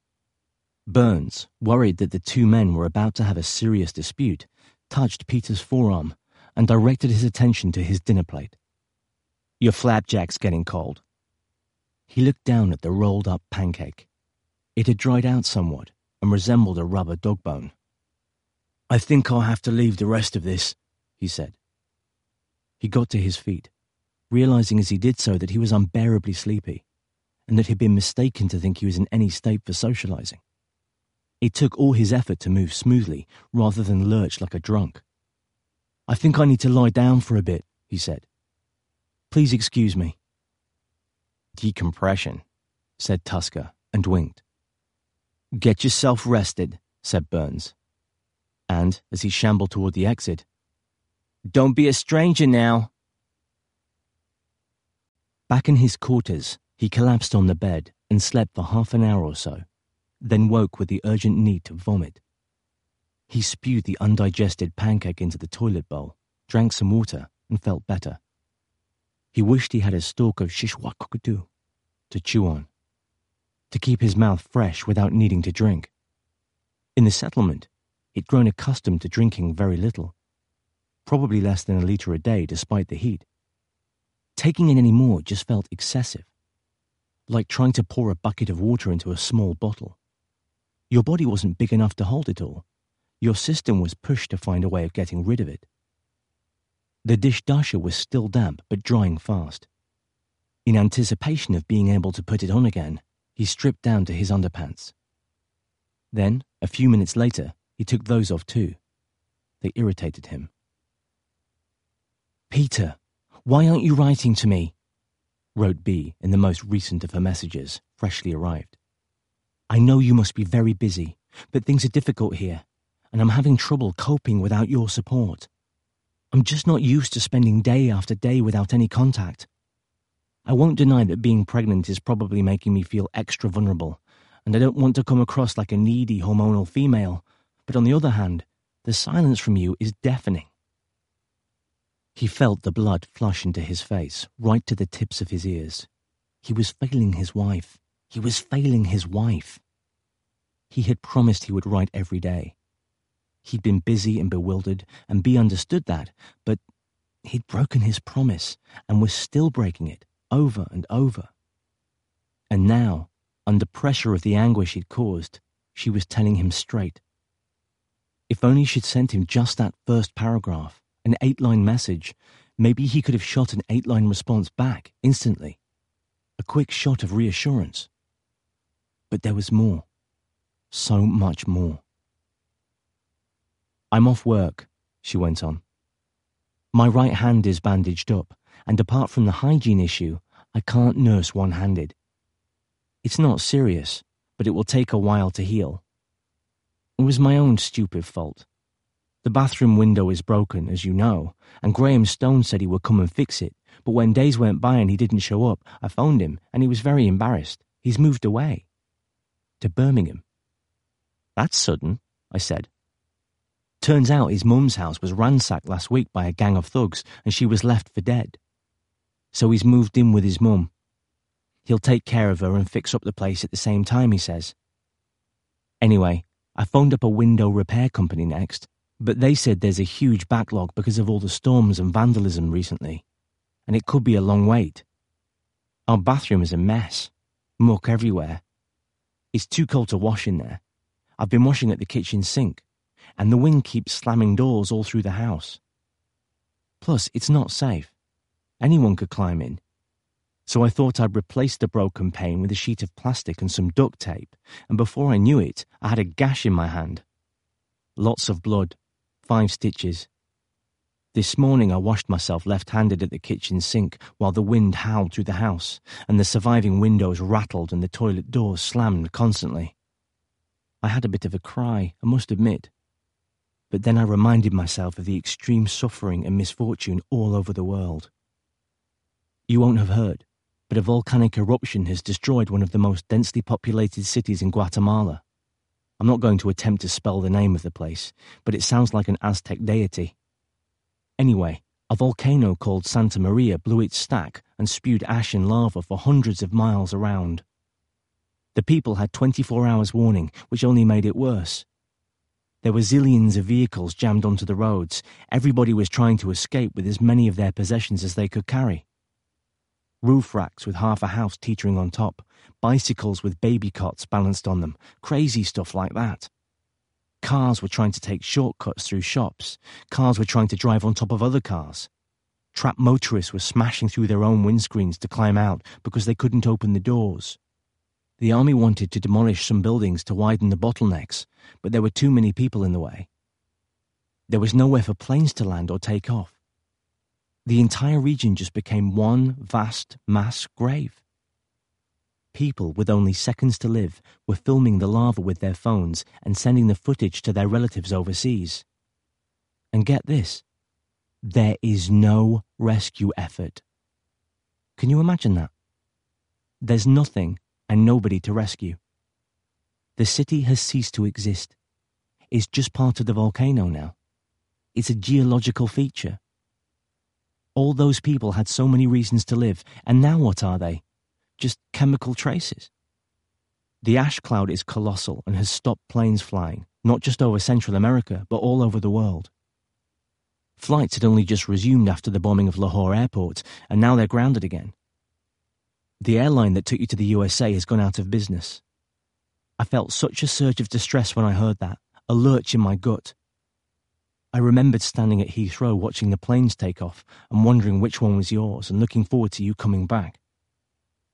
Burns, worried that the two men were about to have a serious dispute, touched Peter's forearm and directed his attention to his dinner plate. Your flapjack's getting cold. He looked down at the rolled-up pancake. It had dried out somewhat and resembled a rubber dog bone. I think I'll have to leave the rest of this, he said. He got to his feet, realizing as he did so that he was unbearably sleepy and that he'd been mistaken to think he was in any state for socializing. It took all his effort to move smoothly rather than lurch like a drunk. I think I need to lie down for a bit, he said. Please excuse me. Decompression, said Tusker and winked. Get yourself rested, said Burns. And, as he shambled toward the exit, don't be a stranger now. Back in his quarters, he collapsed on the bed and slept for half an hour or so, then woke with the urgent need to vomit. He spewed the undigested pancake into the toilet bowl, drank some water, and felt better. He wished he had a stalk of shishwakukutu to chew on, to keep his mouth fresh without needing to drink. In the settlement, he'd grown accustomed to drinking very little, probably less than a liter a day despite the heat. Taking in any more just felt excessive, like trying to pour a bucket of water into a small bottle. Your body wasn't big enough to hold it all. Your system was pushed to find a way of getting rid of it. The dish dasher was still damp but drying fast. In anticipation of being able to put it on again, he stripped down to his underpants. Then, a few minutes later, he took those off too. They irritated him. "Peter, why aren't you writing to me?" wrote B in the most recent of her messages, freshly arrived. "I know you must be very busy, but things are difficult here, and I'm having trouble coping without your support. I'm just not used to spending day after day without any contact. I won't deny that being pregnant is probably making me feel extra vulnerable, and I don't want to come across like a needy hormonal female, but on the other hand, the silence from you is deafening." He felt the blood flush into his face, right to the tips of his ears. He was failing his wife. He was failing his wife. He had promised he would write every day. He'd been busy and bewildered, and B understood that, but he'd broken his promise and was still breaking it, over and over. And now, under pressure of the anguish he'd caused, she was telling him straight. If only she'd sent him just that first paragraph, an eight-line message, maybe he could have shot an eight-line response back instantly. A quick shot of reassurance. But there was more. So much more. "I'm off work," she went on. "My right hand is bandaged up, and apart from the hygiene issue, I can't nurse one-handed. It's not serious, but it will take a while to heal. It was my own stupid fault. The bathroom window is broken, as you know, and Graham Stone said he would come and fix it, but when days went by and he didn't show up, I phoned him, and he was very embarrassed. He's moved away. To Birmingham." "That's sudden," I said. "Turns out his mum's house was ransacked last week by a gang of thugs, and she was left for dead. So he's moved in with his mum. He'll take care of her and fix up the place at the same time, he says. Anyway, I phoned up a window repair company next, but they said there's a huge backlog because of all the storms and vandalism recently, and it could be a long wait. Our bathroom is a mess, muck everywhere. It's too cold to wash in there. I've been washing at the kitchen sink, and the wind keeps slamming doors all through the house. Plus, it's not safe. Anyone could climb in. So I thought I'd replace the broken pane with a sheet of plastic and some duct tape, and before I knew it, I had a gash in my hand. Lots of blood, five stitches. This morning I washed myself left-handed at the kitchen sink while the wind howled through the house, and the surviving windows rattled and the toilet doors slammed constantly. I had a bit of a cry, I must admit. But then I reminded myself of the extreme suffering and misfortune all over the world. You won't have heard, but a volcanic eruption has destroyed one of the most densely populated cities in Guatemala. I'm not going to attempt to spell the name of the place, but it sounds like an Aztec deity. Anyway, a volcano called Santa Maria blew its stack and spewed ash and lava for hundreds of miles around. The people had twenty-four hours warning, which only made it worse. There were zillions of vehicles jammed onto the roads. Everybody was trying to escape with as many of their possessions as they could carry. Roof racks with half a house teetering on top, bicycles with baby cots balanced on them, crazy stuff like that. Cars were trying to take shortcuts through shops. Cars were trying to drive on top of other cars. Trapped motorists were smashing through their own windscreens to climb out because they couldn't open the doors. The army wanted to demolish some buildings to widen the bottlenecks, but there were too many people in the way. There was nowhere for planes to land or take off. The entire region just became one vast mass grave. People with only seconds to live were filming the lava with their phones and sending the footage to their relatives overseas. And get this, there is no rescue effort. Can you imagine that? There's nothing and nobody to rescue. The city has ceased to exist. It's just part of the volcano now. It's a geological feature. All those people had so many reasons to live, and now what are they? Just chemical traces. The ash cloud is colossal and has stopped planes flying, not just over Central America, but all over the world. Flights had only just resumed after the bombing of Lahore Airport, and now they're grounded again. The airline that took you to the U S A has gone out of business. I felt such a surge of distress when I heard that, a lurch in my gut. I remembered standing at Heathrow watching the planes take off and wondering which one was yours and looking forward to you coming back.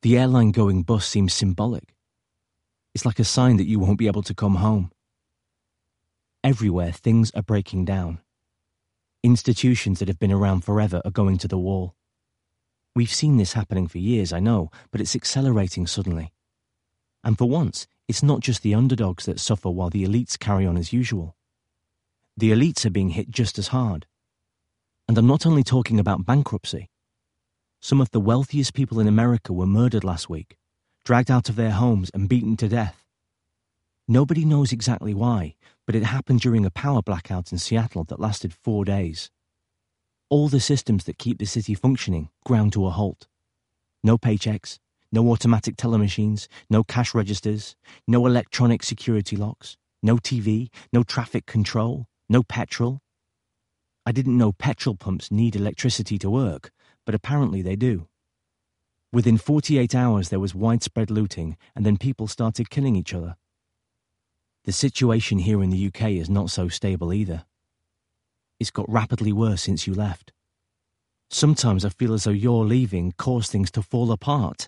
The airline going bust seems symbolic. It's like a sign that you won't be able to come home. Everywhere, things are breaking down. Institutions that have been around forever are going to the wall. We've seen this happening for years, I know, but it's accelerating suddenly. And for once, it's not just the underdogs that suffer while the elites carry on as usual. The elites are being hit just as hard. And I'm not only talking about bankruptcy. Some of the wealthiest people in America were murdered last week, dragged out of their homes and beaten to death. Nobody knows exactly why, but it happened during a power blackout in Seattle that lasted four days. All the systems that keep the city functioning ground to a halt. No paychecks, no automatic teller machines, no cash registers, no electronic security locks, no T V, no traffic control, no petrol. I didn't know petrol pumps need electricity to work, but apparently they do. Within forty-eight hours there was widespread looting, and then people started killing each other. The situation here in the U K is not so stable either. It's got rapidly worse since you left. Sometimes I feel as though your leaving caused things to fall apart.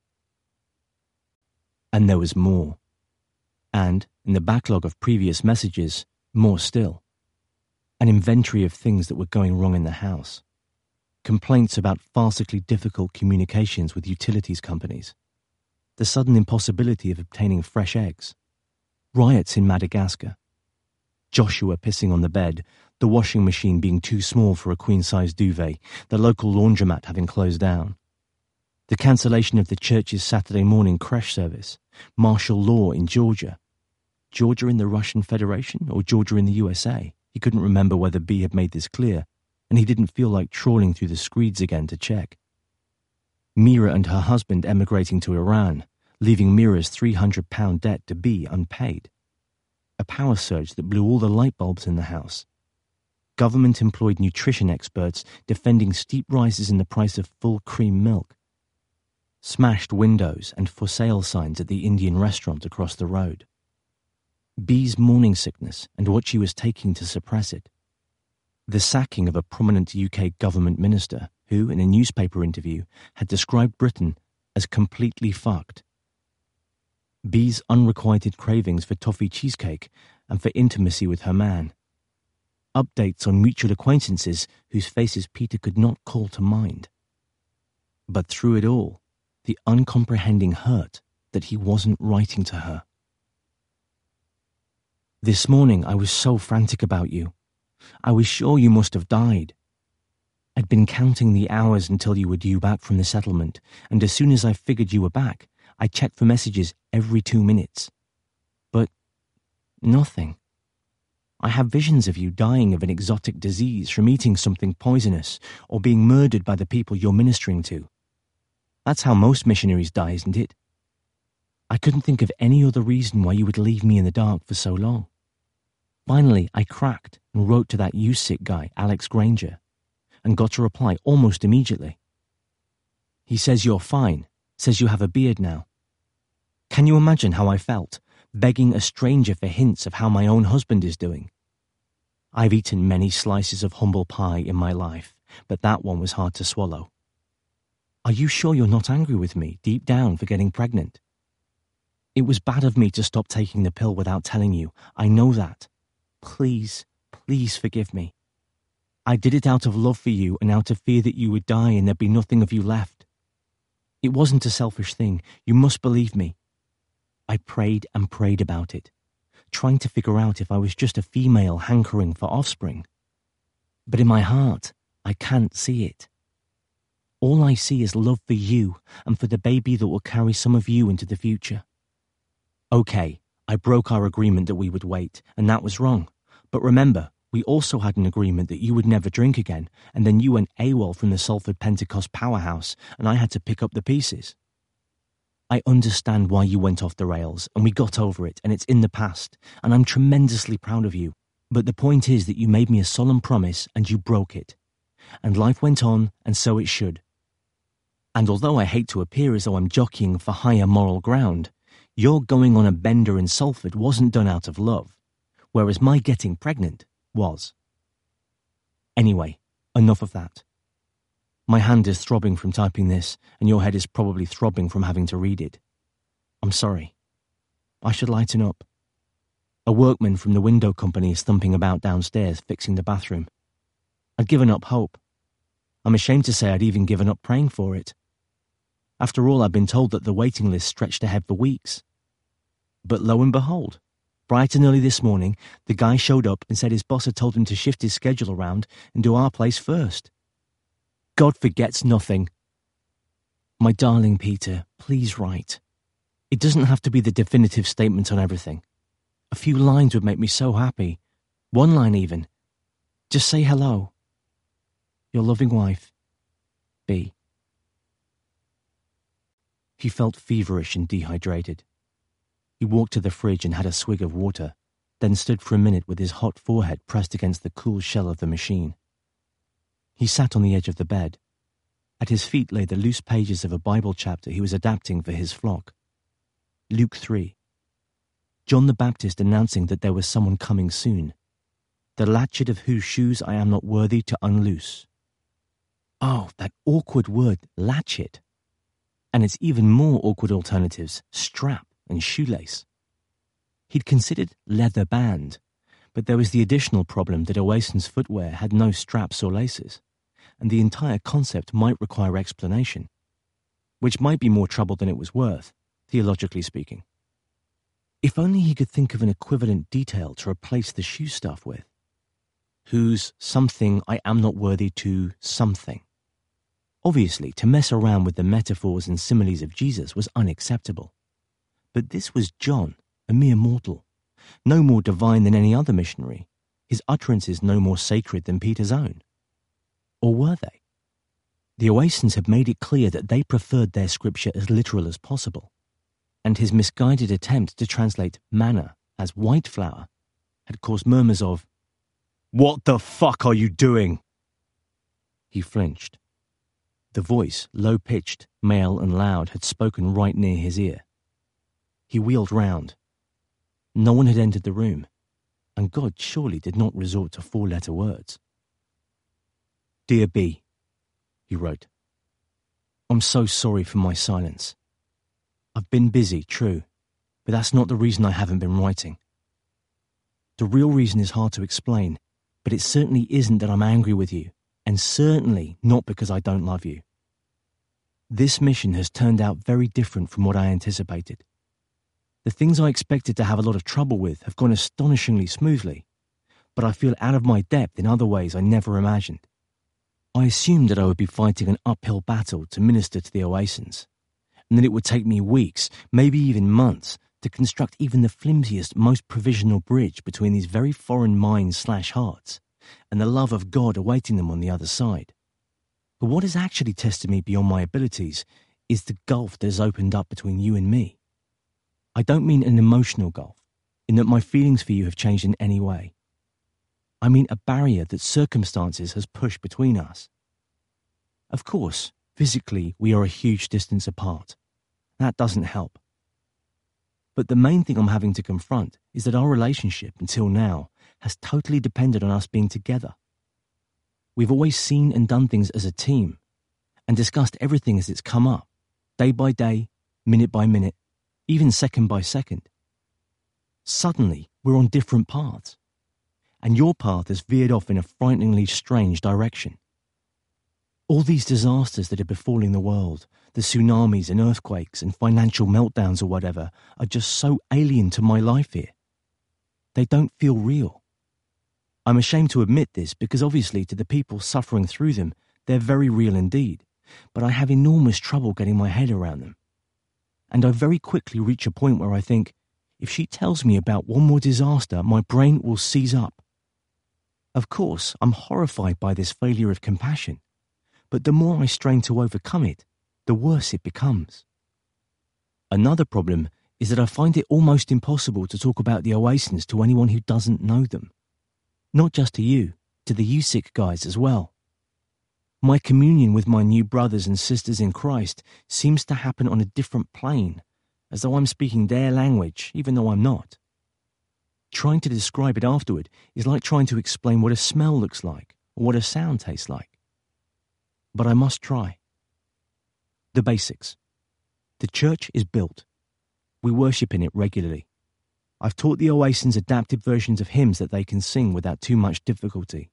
And there was more. And, in the backlog of previous messages, more still. An inventory of things that were going wrong in the house. Complaints about farcically difficult communications with utilities companies. The sudden impossibility of obtaining fresh eggs. Riots in Madagascar. Joshua pissing on the bed, the washing machine being too small for a queen-size duvet, the local laundromat having closed down. The cancellation of the church's Saturday morning creche service, martial law in Georgia. Georgia in the Russian Federation or Georgia in the U S A? He couldn't remember whether B had made this clear, and he didn't feel like trawling through the screeds again to check. Mira and her husband emigrating to Iran, leaving Mira's three hundred pound debt to B unpaid. A power surge that blew all the light bulbs in the house. Government-employed nutrition experts defending steep rises in the price of full cream milk. Smashed windows and for sale signs at the Indian restaurant across the road. B's morning sickness and what she was taking to suppress it. The sacking of a prominent U K government minister who, in a newspaper interview, had described Britain as completely fucked. B's unrequited cravings for toffee cheesecake and for intimacy with her man. Updates on mutual acquaintances whose faces Peter could not call to mind. But through it all, the uncomprehending hurt that he wasn't writing to her. This morning I was so frantic about you. I was sure you must have died. I'd been counting the hours until you were due back from the settlement, and as soon as I figured you were back, I checked for messages every two minutes. But nothing. I have visions of you dying of an exotic disease from eating something poisonous or being murdered by the people you're ministering to. That's how most missionaries die, isn't it? I couldn't think of any other reason why you would leave me in the dark for so long. Finally, I cracked and wrote to that U-sick guy, Alex Granger, and got a reply almost immediately. He says you're fine, says you have a beard now. Can you imagine how I felt, begging a stranger for hints of how my own husband is doing? I've eaten many slices of humble pie in my life, but that one was hard to swallow. Are you sure you're not angry with me, deep down, for getting pregnant? It was bad of me to stop taking the pill without telling you. I know that. Please, please forgive me. I did it out of love for you and out of fear that you would die and there'd be nothing of you left. It wasn't a selfish thing. You must believe me. I prayed and prayed about it, trying to figure out if I was just a female hankering for offspring. But in my heart, I can't see it. All I see is love for you and for the baby that will carry some of you into the future. Okay, I broke our agreement that we would wait, and that was wrong. But remember, we also had an agreement that you would never drink again, and then you went AWOL from the Salford Pentecost powerhouse, and I had to pick up the pieces. I understand why you went off the rails, and we got over it, and it's in the past, and I'm tremendously proud of you. But the point is that you made me a solemn promise, and you broke it. And life went on, and so it should. And although I hate to appear as though I'm jockeying for higher moral ground, your going on a bender in Salford wasn't done out of love, whereas my getting pregnant was. Anyway, enough of that. My hand is throbbing from typing this, and your head is probably throbbing from having to read it. I'm sorry. I should lighten up. A workman from the window company is thumping about downstairs, fixing the bathroom. I'd given up hope. I'm ashamed to say I'd even given up praying for it. After all, I'd been told that the waiting list stretched ahead for weeks. But lo and behold, bright and early this morning, the guy showed up and said his boss had told him to shift his schedule around and do our place first. God forgets nothing. My darling Peter, please write. It doesn't have to be the definitive statement on everything. A few lines would make me so happy. One line even. Just say hello. Your loving wife, B. He felt feverish and dehydrated. He walked to the fridge and had a swig of water, then stood for a minute with his hot forehead pressed against the cool shell of the machine. He sat on the edge of the bed. At his feet lay the loose pages of a Bible chapter he was adapting for his flock. Luke three. John the Baptist announcing that there was someone coming soon, the latchet of whose shoes I am not worthy to unloose. Oh, that awkward word, latchet. And its even more awkward alternatives, strap and shoelace. He'd considered leather band, but there was the additional problem that Oasin's footwear had no straps or laces, and the entire concept might require explanation, which might be more trouble than it was worth, theologically speaking. If only he could think of an equivalent detail to replace the shoe stuff with. Whose something I am not worthy to something. Obviously, to mess around with the metaphors and similes of Jesus was unacceptable. But this was John, a mere mortal, no more divine than any other missionary, his utterances no more sacred than Peter's own. Or were they? The Oasins had made it clear that they preferred their scripture as literal as possible, and his misguided attempt to translate manna as white flour had caused murmurs of, "What the fuck are you doing?" He flinched. The voice, low-pitched, male and loud, had spoken right near his ear. He wheeled round. No one had entered the room, and God surely did not resort to four-letter words. "Dear B," he wrote, "I'm so sorry for my silence. I've been busy, true, but that's not the reason I haven't been writing. The real reason is hard to explain, but it certainly isn't that I'm angry with you, and certainly not because I don't love you. This mission has turned out very different from what I anticipated. The things I expected to have a lot of trouble with have gone astonishingly smoothly, but I feel out of my depth in other ways I never imagined. I assumed that I would be fighting an uphill battle to minister to the Oasins, and that it would take me weeks, maybe even months, to construct even the flimsiest, most provisional bridge between these very foreign minds slash hearts and the love of God awaiting them on the other side. But what has actually tested me beyond my abilities is the gulf that has opened up between you and me. I don't mean an emotional gulf, in that my feelings for you have changed in any way. I mean a barrier that circumstances has pushed between us. Of course, physically we are a huge distance apart. That doesn't help. But the main thing I'm having to confront is that our relationship, until now, has totally depended on us being together. We've always seen and done things as a team, and discussed everything as it's come up, day by day, minute by minute, even second by second. Suddenly, we're on different paths, and your path has veered off in a frighteningly strange direction. All these disasters that are befalling the world, the tsunamis and earthquakes and financial meltdowns or whatever, are just so alien to my life here. They don't feel real. I'm ashamed to admit this because obviously to the people suffering through them, they're very real indeed, but I have enormous trouble getting my head around them. And I very quickly reach a point where I think, if she tells me about one more disaster, my brain will seize up. Of course, I'm horrified by this failure of compassion, but the more I strain to overcome it, the worse it becomes. Another problem is that I find it almost impossible to talk about the Oasins to anyone who doesn't know them. Not just to you, to the U S I C guys as well. My communion with my new brothers and sisters in Christ seems to happen on a different plane, as though I'm speaking their language, even though I'm not. Trying to describe it afterward is like trying to explain what a smell looks like, or what a sound tastes like. but I must try. The basics. The church is built. We worship in it regularly. I've taught the Oasins adapted versions of hymns that they can sing without too much difficulty.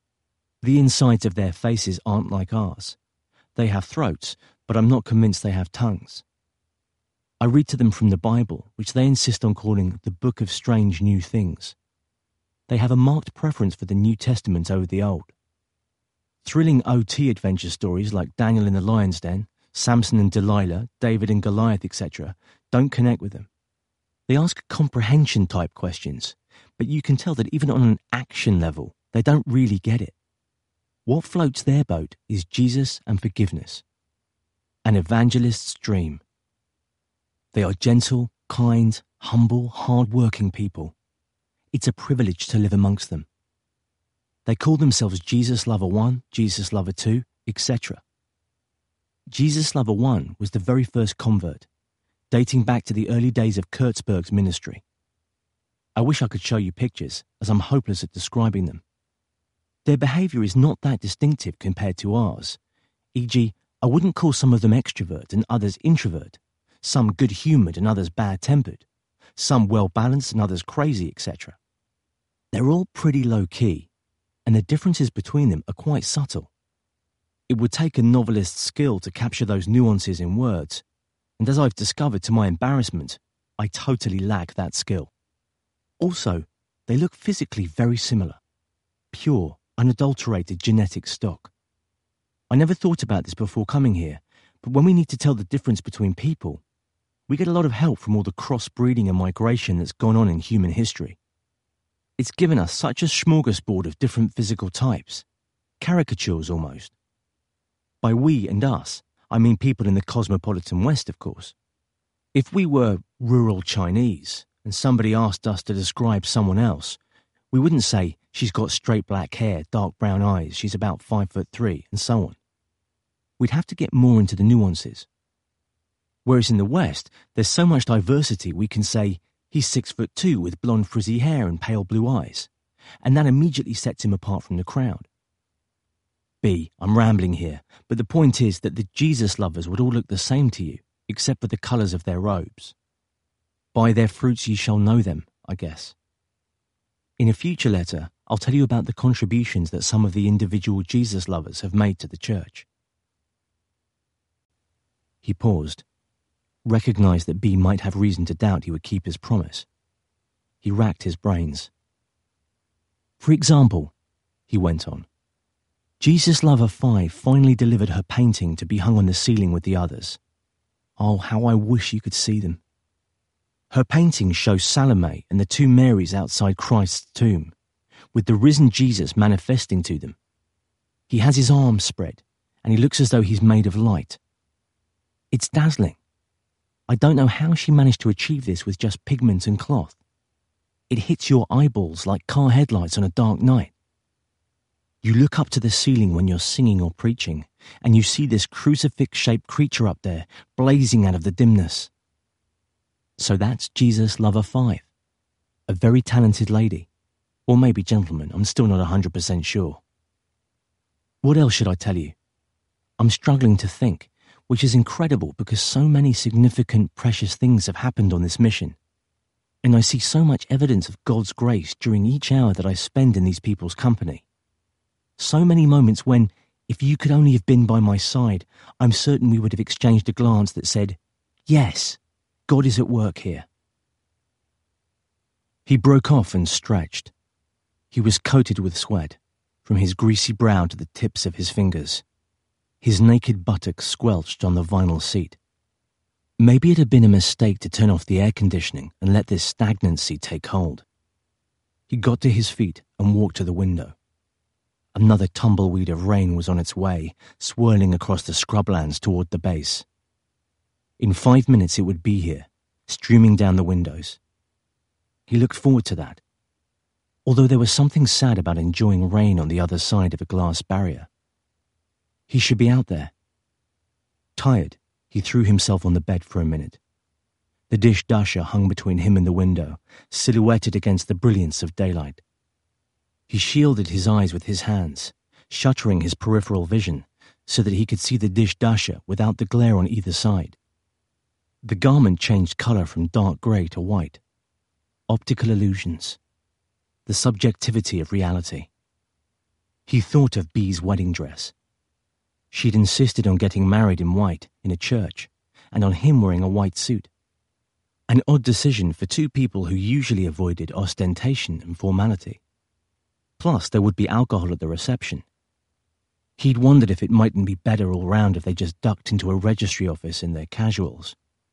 The insides of their faces aren't like ours. They have throats, but I'm not convinced they have tongues. I read to them from the Bible, which they insist on calling the Book of Strange New Things. They have a marked preference for the New Testament over the Old. Thrilling O T adventure stories like Daniel in the Lion's Den, Samson and Delilah, David and Goliath, et cetera don't connect with them. They ask comprehension-type questions, but you can tell that even on an action level, they don't really get it. What floats their boat is Jesus and forgiveness. An evangelist's dream. They are gentle, kind, humble, hard-working people. It's a privilege to live amongst them. They call themselves Jesus Lover one, Jesus Lover two, et cetera. Jesus Lover one was the very first convert, dating back to the early days of Kurtzberg's ministry. I wish I could show you pictures, as I'm hopeless at describing them. Their behaviour is not that distinctive compared to ours, for example, I wouldn't call some of them extrovert and others introvert, some good-humoured and others bad-tempered, some well-balanced and others crazy, et cetera. They're all pretty low-key, and the differences between them are quite subtle. It would take a novelist's skill to capture those nuances in words, and as I've discovered to my embarrassment, I totally lack that skill. Also, they look physically very similar. Pure, unadulterated genetic stock. I never thought about this before coming here, but when we need to tell the difference between people, we get a lot of help from all the cross-breeding and migration that's gone on in human history. It's given us such a smorgasbord of different physical types, caricatures almost. By we and us, I mean people in the cosmopolitan West, of course. If we were rural Chinese and somebody asked us to describe someone else, we wouldn't say, she's got straight black hair, dark brown eyes, she's about five foot three, and so on. We'd have to get more into the nuances. Whereas in the West, there's so much diversity we can say, he's six foot two with blonde frizzy hair and pale blue eyes, and that immediately sets him apart from the crowd. B, I'm rambling here, but the point is that the Jesus lovers would all look the same to you, except for the colours of their robes. By their fruits ye shall know them, I guess. In a future letter, I'll tell you about the contributions that some of the individual Jesus lovers have made to the church. He paused, recognised that B might have reason to doubt he would keep his promise. He racked his brains. For example, he went on, Jesus Lover five finally delivered her painting to be hung on the ceiling with the others. Oh, how I wish you could see them. Her painting shows Salome and the two Marys outside Christ's tomb, with the risen Jesus manifesting to them. He has his arms spread, and he looks as though he's made of light. It's dazzling. I don't know how she managed to achieve this with just pigment and cloth. It hits your eyeballs like car headlights on a dark night. You look up to the ceiling when you're singing or preaching, and you see this crucifix-shaped creature up there, blazing out of the dimness. So that's Jesus Lover five, a very talented lady, or maybe gentleman, I'm still not one hundred percent sure. What else should I tell you? I'm struggling to think, which is incredible because so many significant, precious things have happened on this mission, and I see so much evidence of God's grace during each hour that I spend in these people's company. So many moments when, if you could only have been by my side, I'm certain we would have exchanged a glance that said, yes, God is at work here. He broke off and stretched. He was coated with sweat, from his greasy brow to the tips of his fingers. His naked buttocks squelched on the vinyl seat. Maybe it had been a mistake to turn off the air conditioning and let this stagnancy take hold. He got to his feet and walked to the window. Another tumbleweed of rain was on its way, swirling across the scrublands toward the base. In five minutes it would be here, streaming down the windows. He looked forward to that, although there was something sad about enjoying rain on the other side of a glass barrier. He should be out there. Tired, he threw himself on the bed for a minute. The dish-dasher hung between him and the window, silhouetted against the brilliance of daylight. He shielded his eyes with his hands, shuttering his peripheral vision, so that he could see the dish dasher without the glare on either side. The garment changed colour from dark grey to white. Optical illusions. The subjectivity of reality. He thought of Bee's wedding dress. She'd insisted on getting married in white in a church, and on him wearing a white suit. An odd decision for two people who usually avoided ostentation and formality. Plus, there would be alcohol at the reception. He'd wondered if it mightn't be better all round if they just ducked into a registry office in their casuals.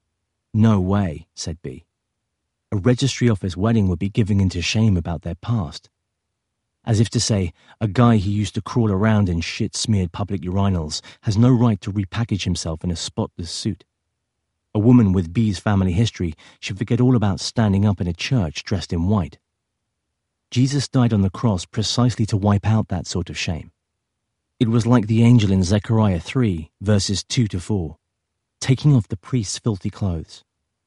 No way, said Bee. A registry office wedding would be giving into shame about their past. As if to say, a guy who used to crawl around in shit-smeared public urinals has no right to repackage himself in a spotless suit. A woman with Bee's family history should forget all about standing up in a church dressed in white. Jesus died on the cross precisely to wipe out that sort of shame. It was like the angel in Zechariah three, verses two to four, taking off the priest's filthy clothes.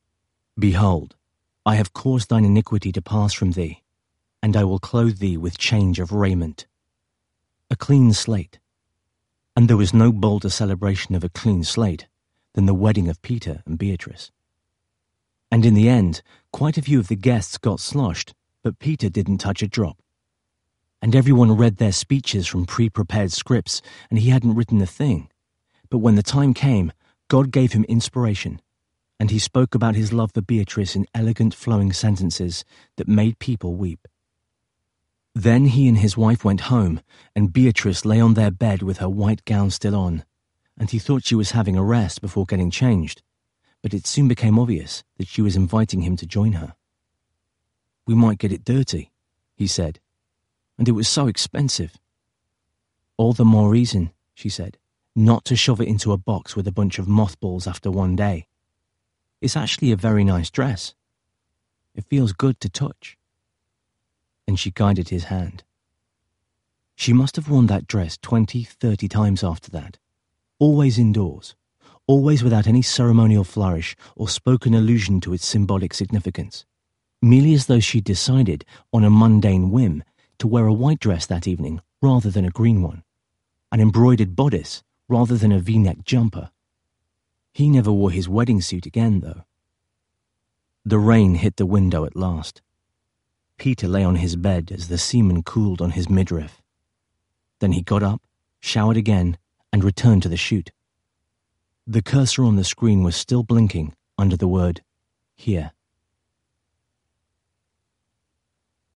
Behold, I have caused thine iniquity to pass from thee, and I will clothe thee with change of raiment. A clean slate. And there was no bolder celebration of a clean slate than the wedding of Peter and Beatrice. And in the end, quite a few of the guests got sloshed, but Peter didn't touch a drop. And everyone read their speeches from pre-prepared scripts, and he hadn't written a thing. But when the time came, God gave him inspiration, and he spoke about his love for Beatrice in elegant flowing sentences that made people weep. Then he and his wife went home, and Beatrice lay on their bed with her white gown still on, and he thought she was having a rest before getting changed, but it soon became obvious that she was inviting him to join her. We might get it dirty, he said, and it was so expensive. All the more reason, she said, not to shove it into a box with a bunch of mothballs after one day. It's actually a very nice dress. It feels good to touch. And she guided his hand. She must have worn that dress twenty, thirty times after that, always indoors, always without any ceremonial flourish or spoken allusion to its symbolic significance, merely as though she'd decided, on a mundane whim, to wear a white dress that evening rather than a green one, an embroidered bodice rather than a V-neck jumper. He never wore his wedding suit again, though. The rain hit the window at last. Peter lay on his bed as the semen cooled on his midriff. Then he got up, showered again, and returned to the shoot. The cursor on the screen was still blinking under the word, here.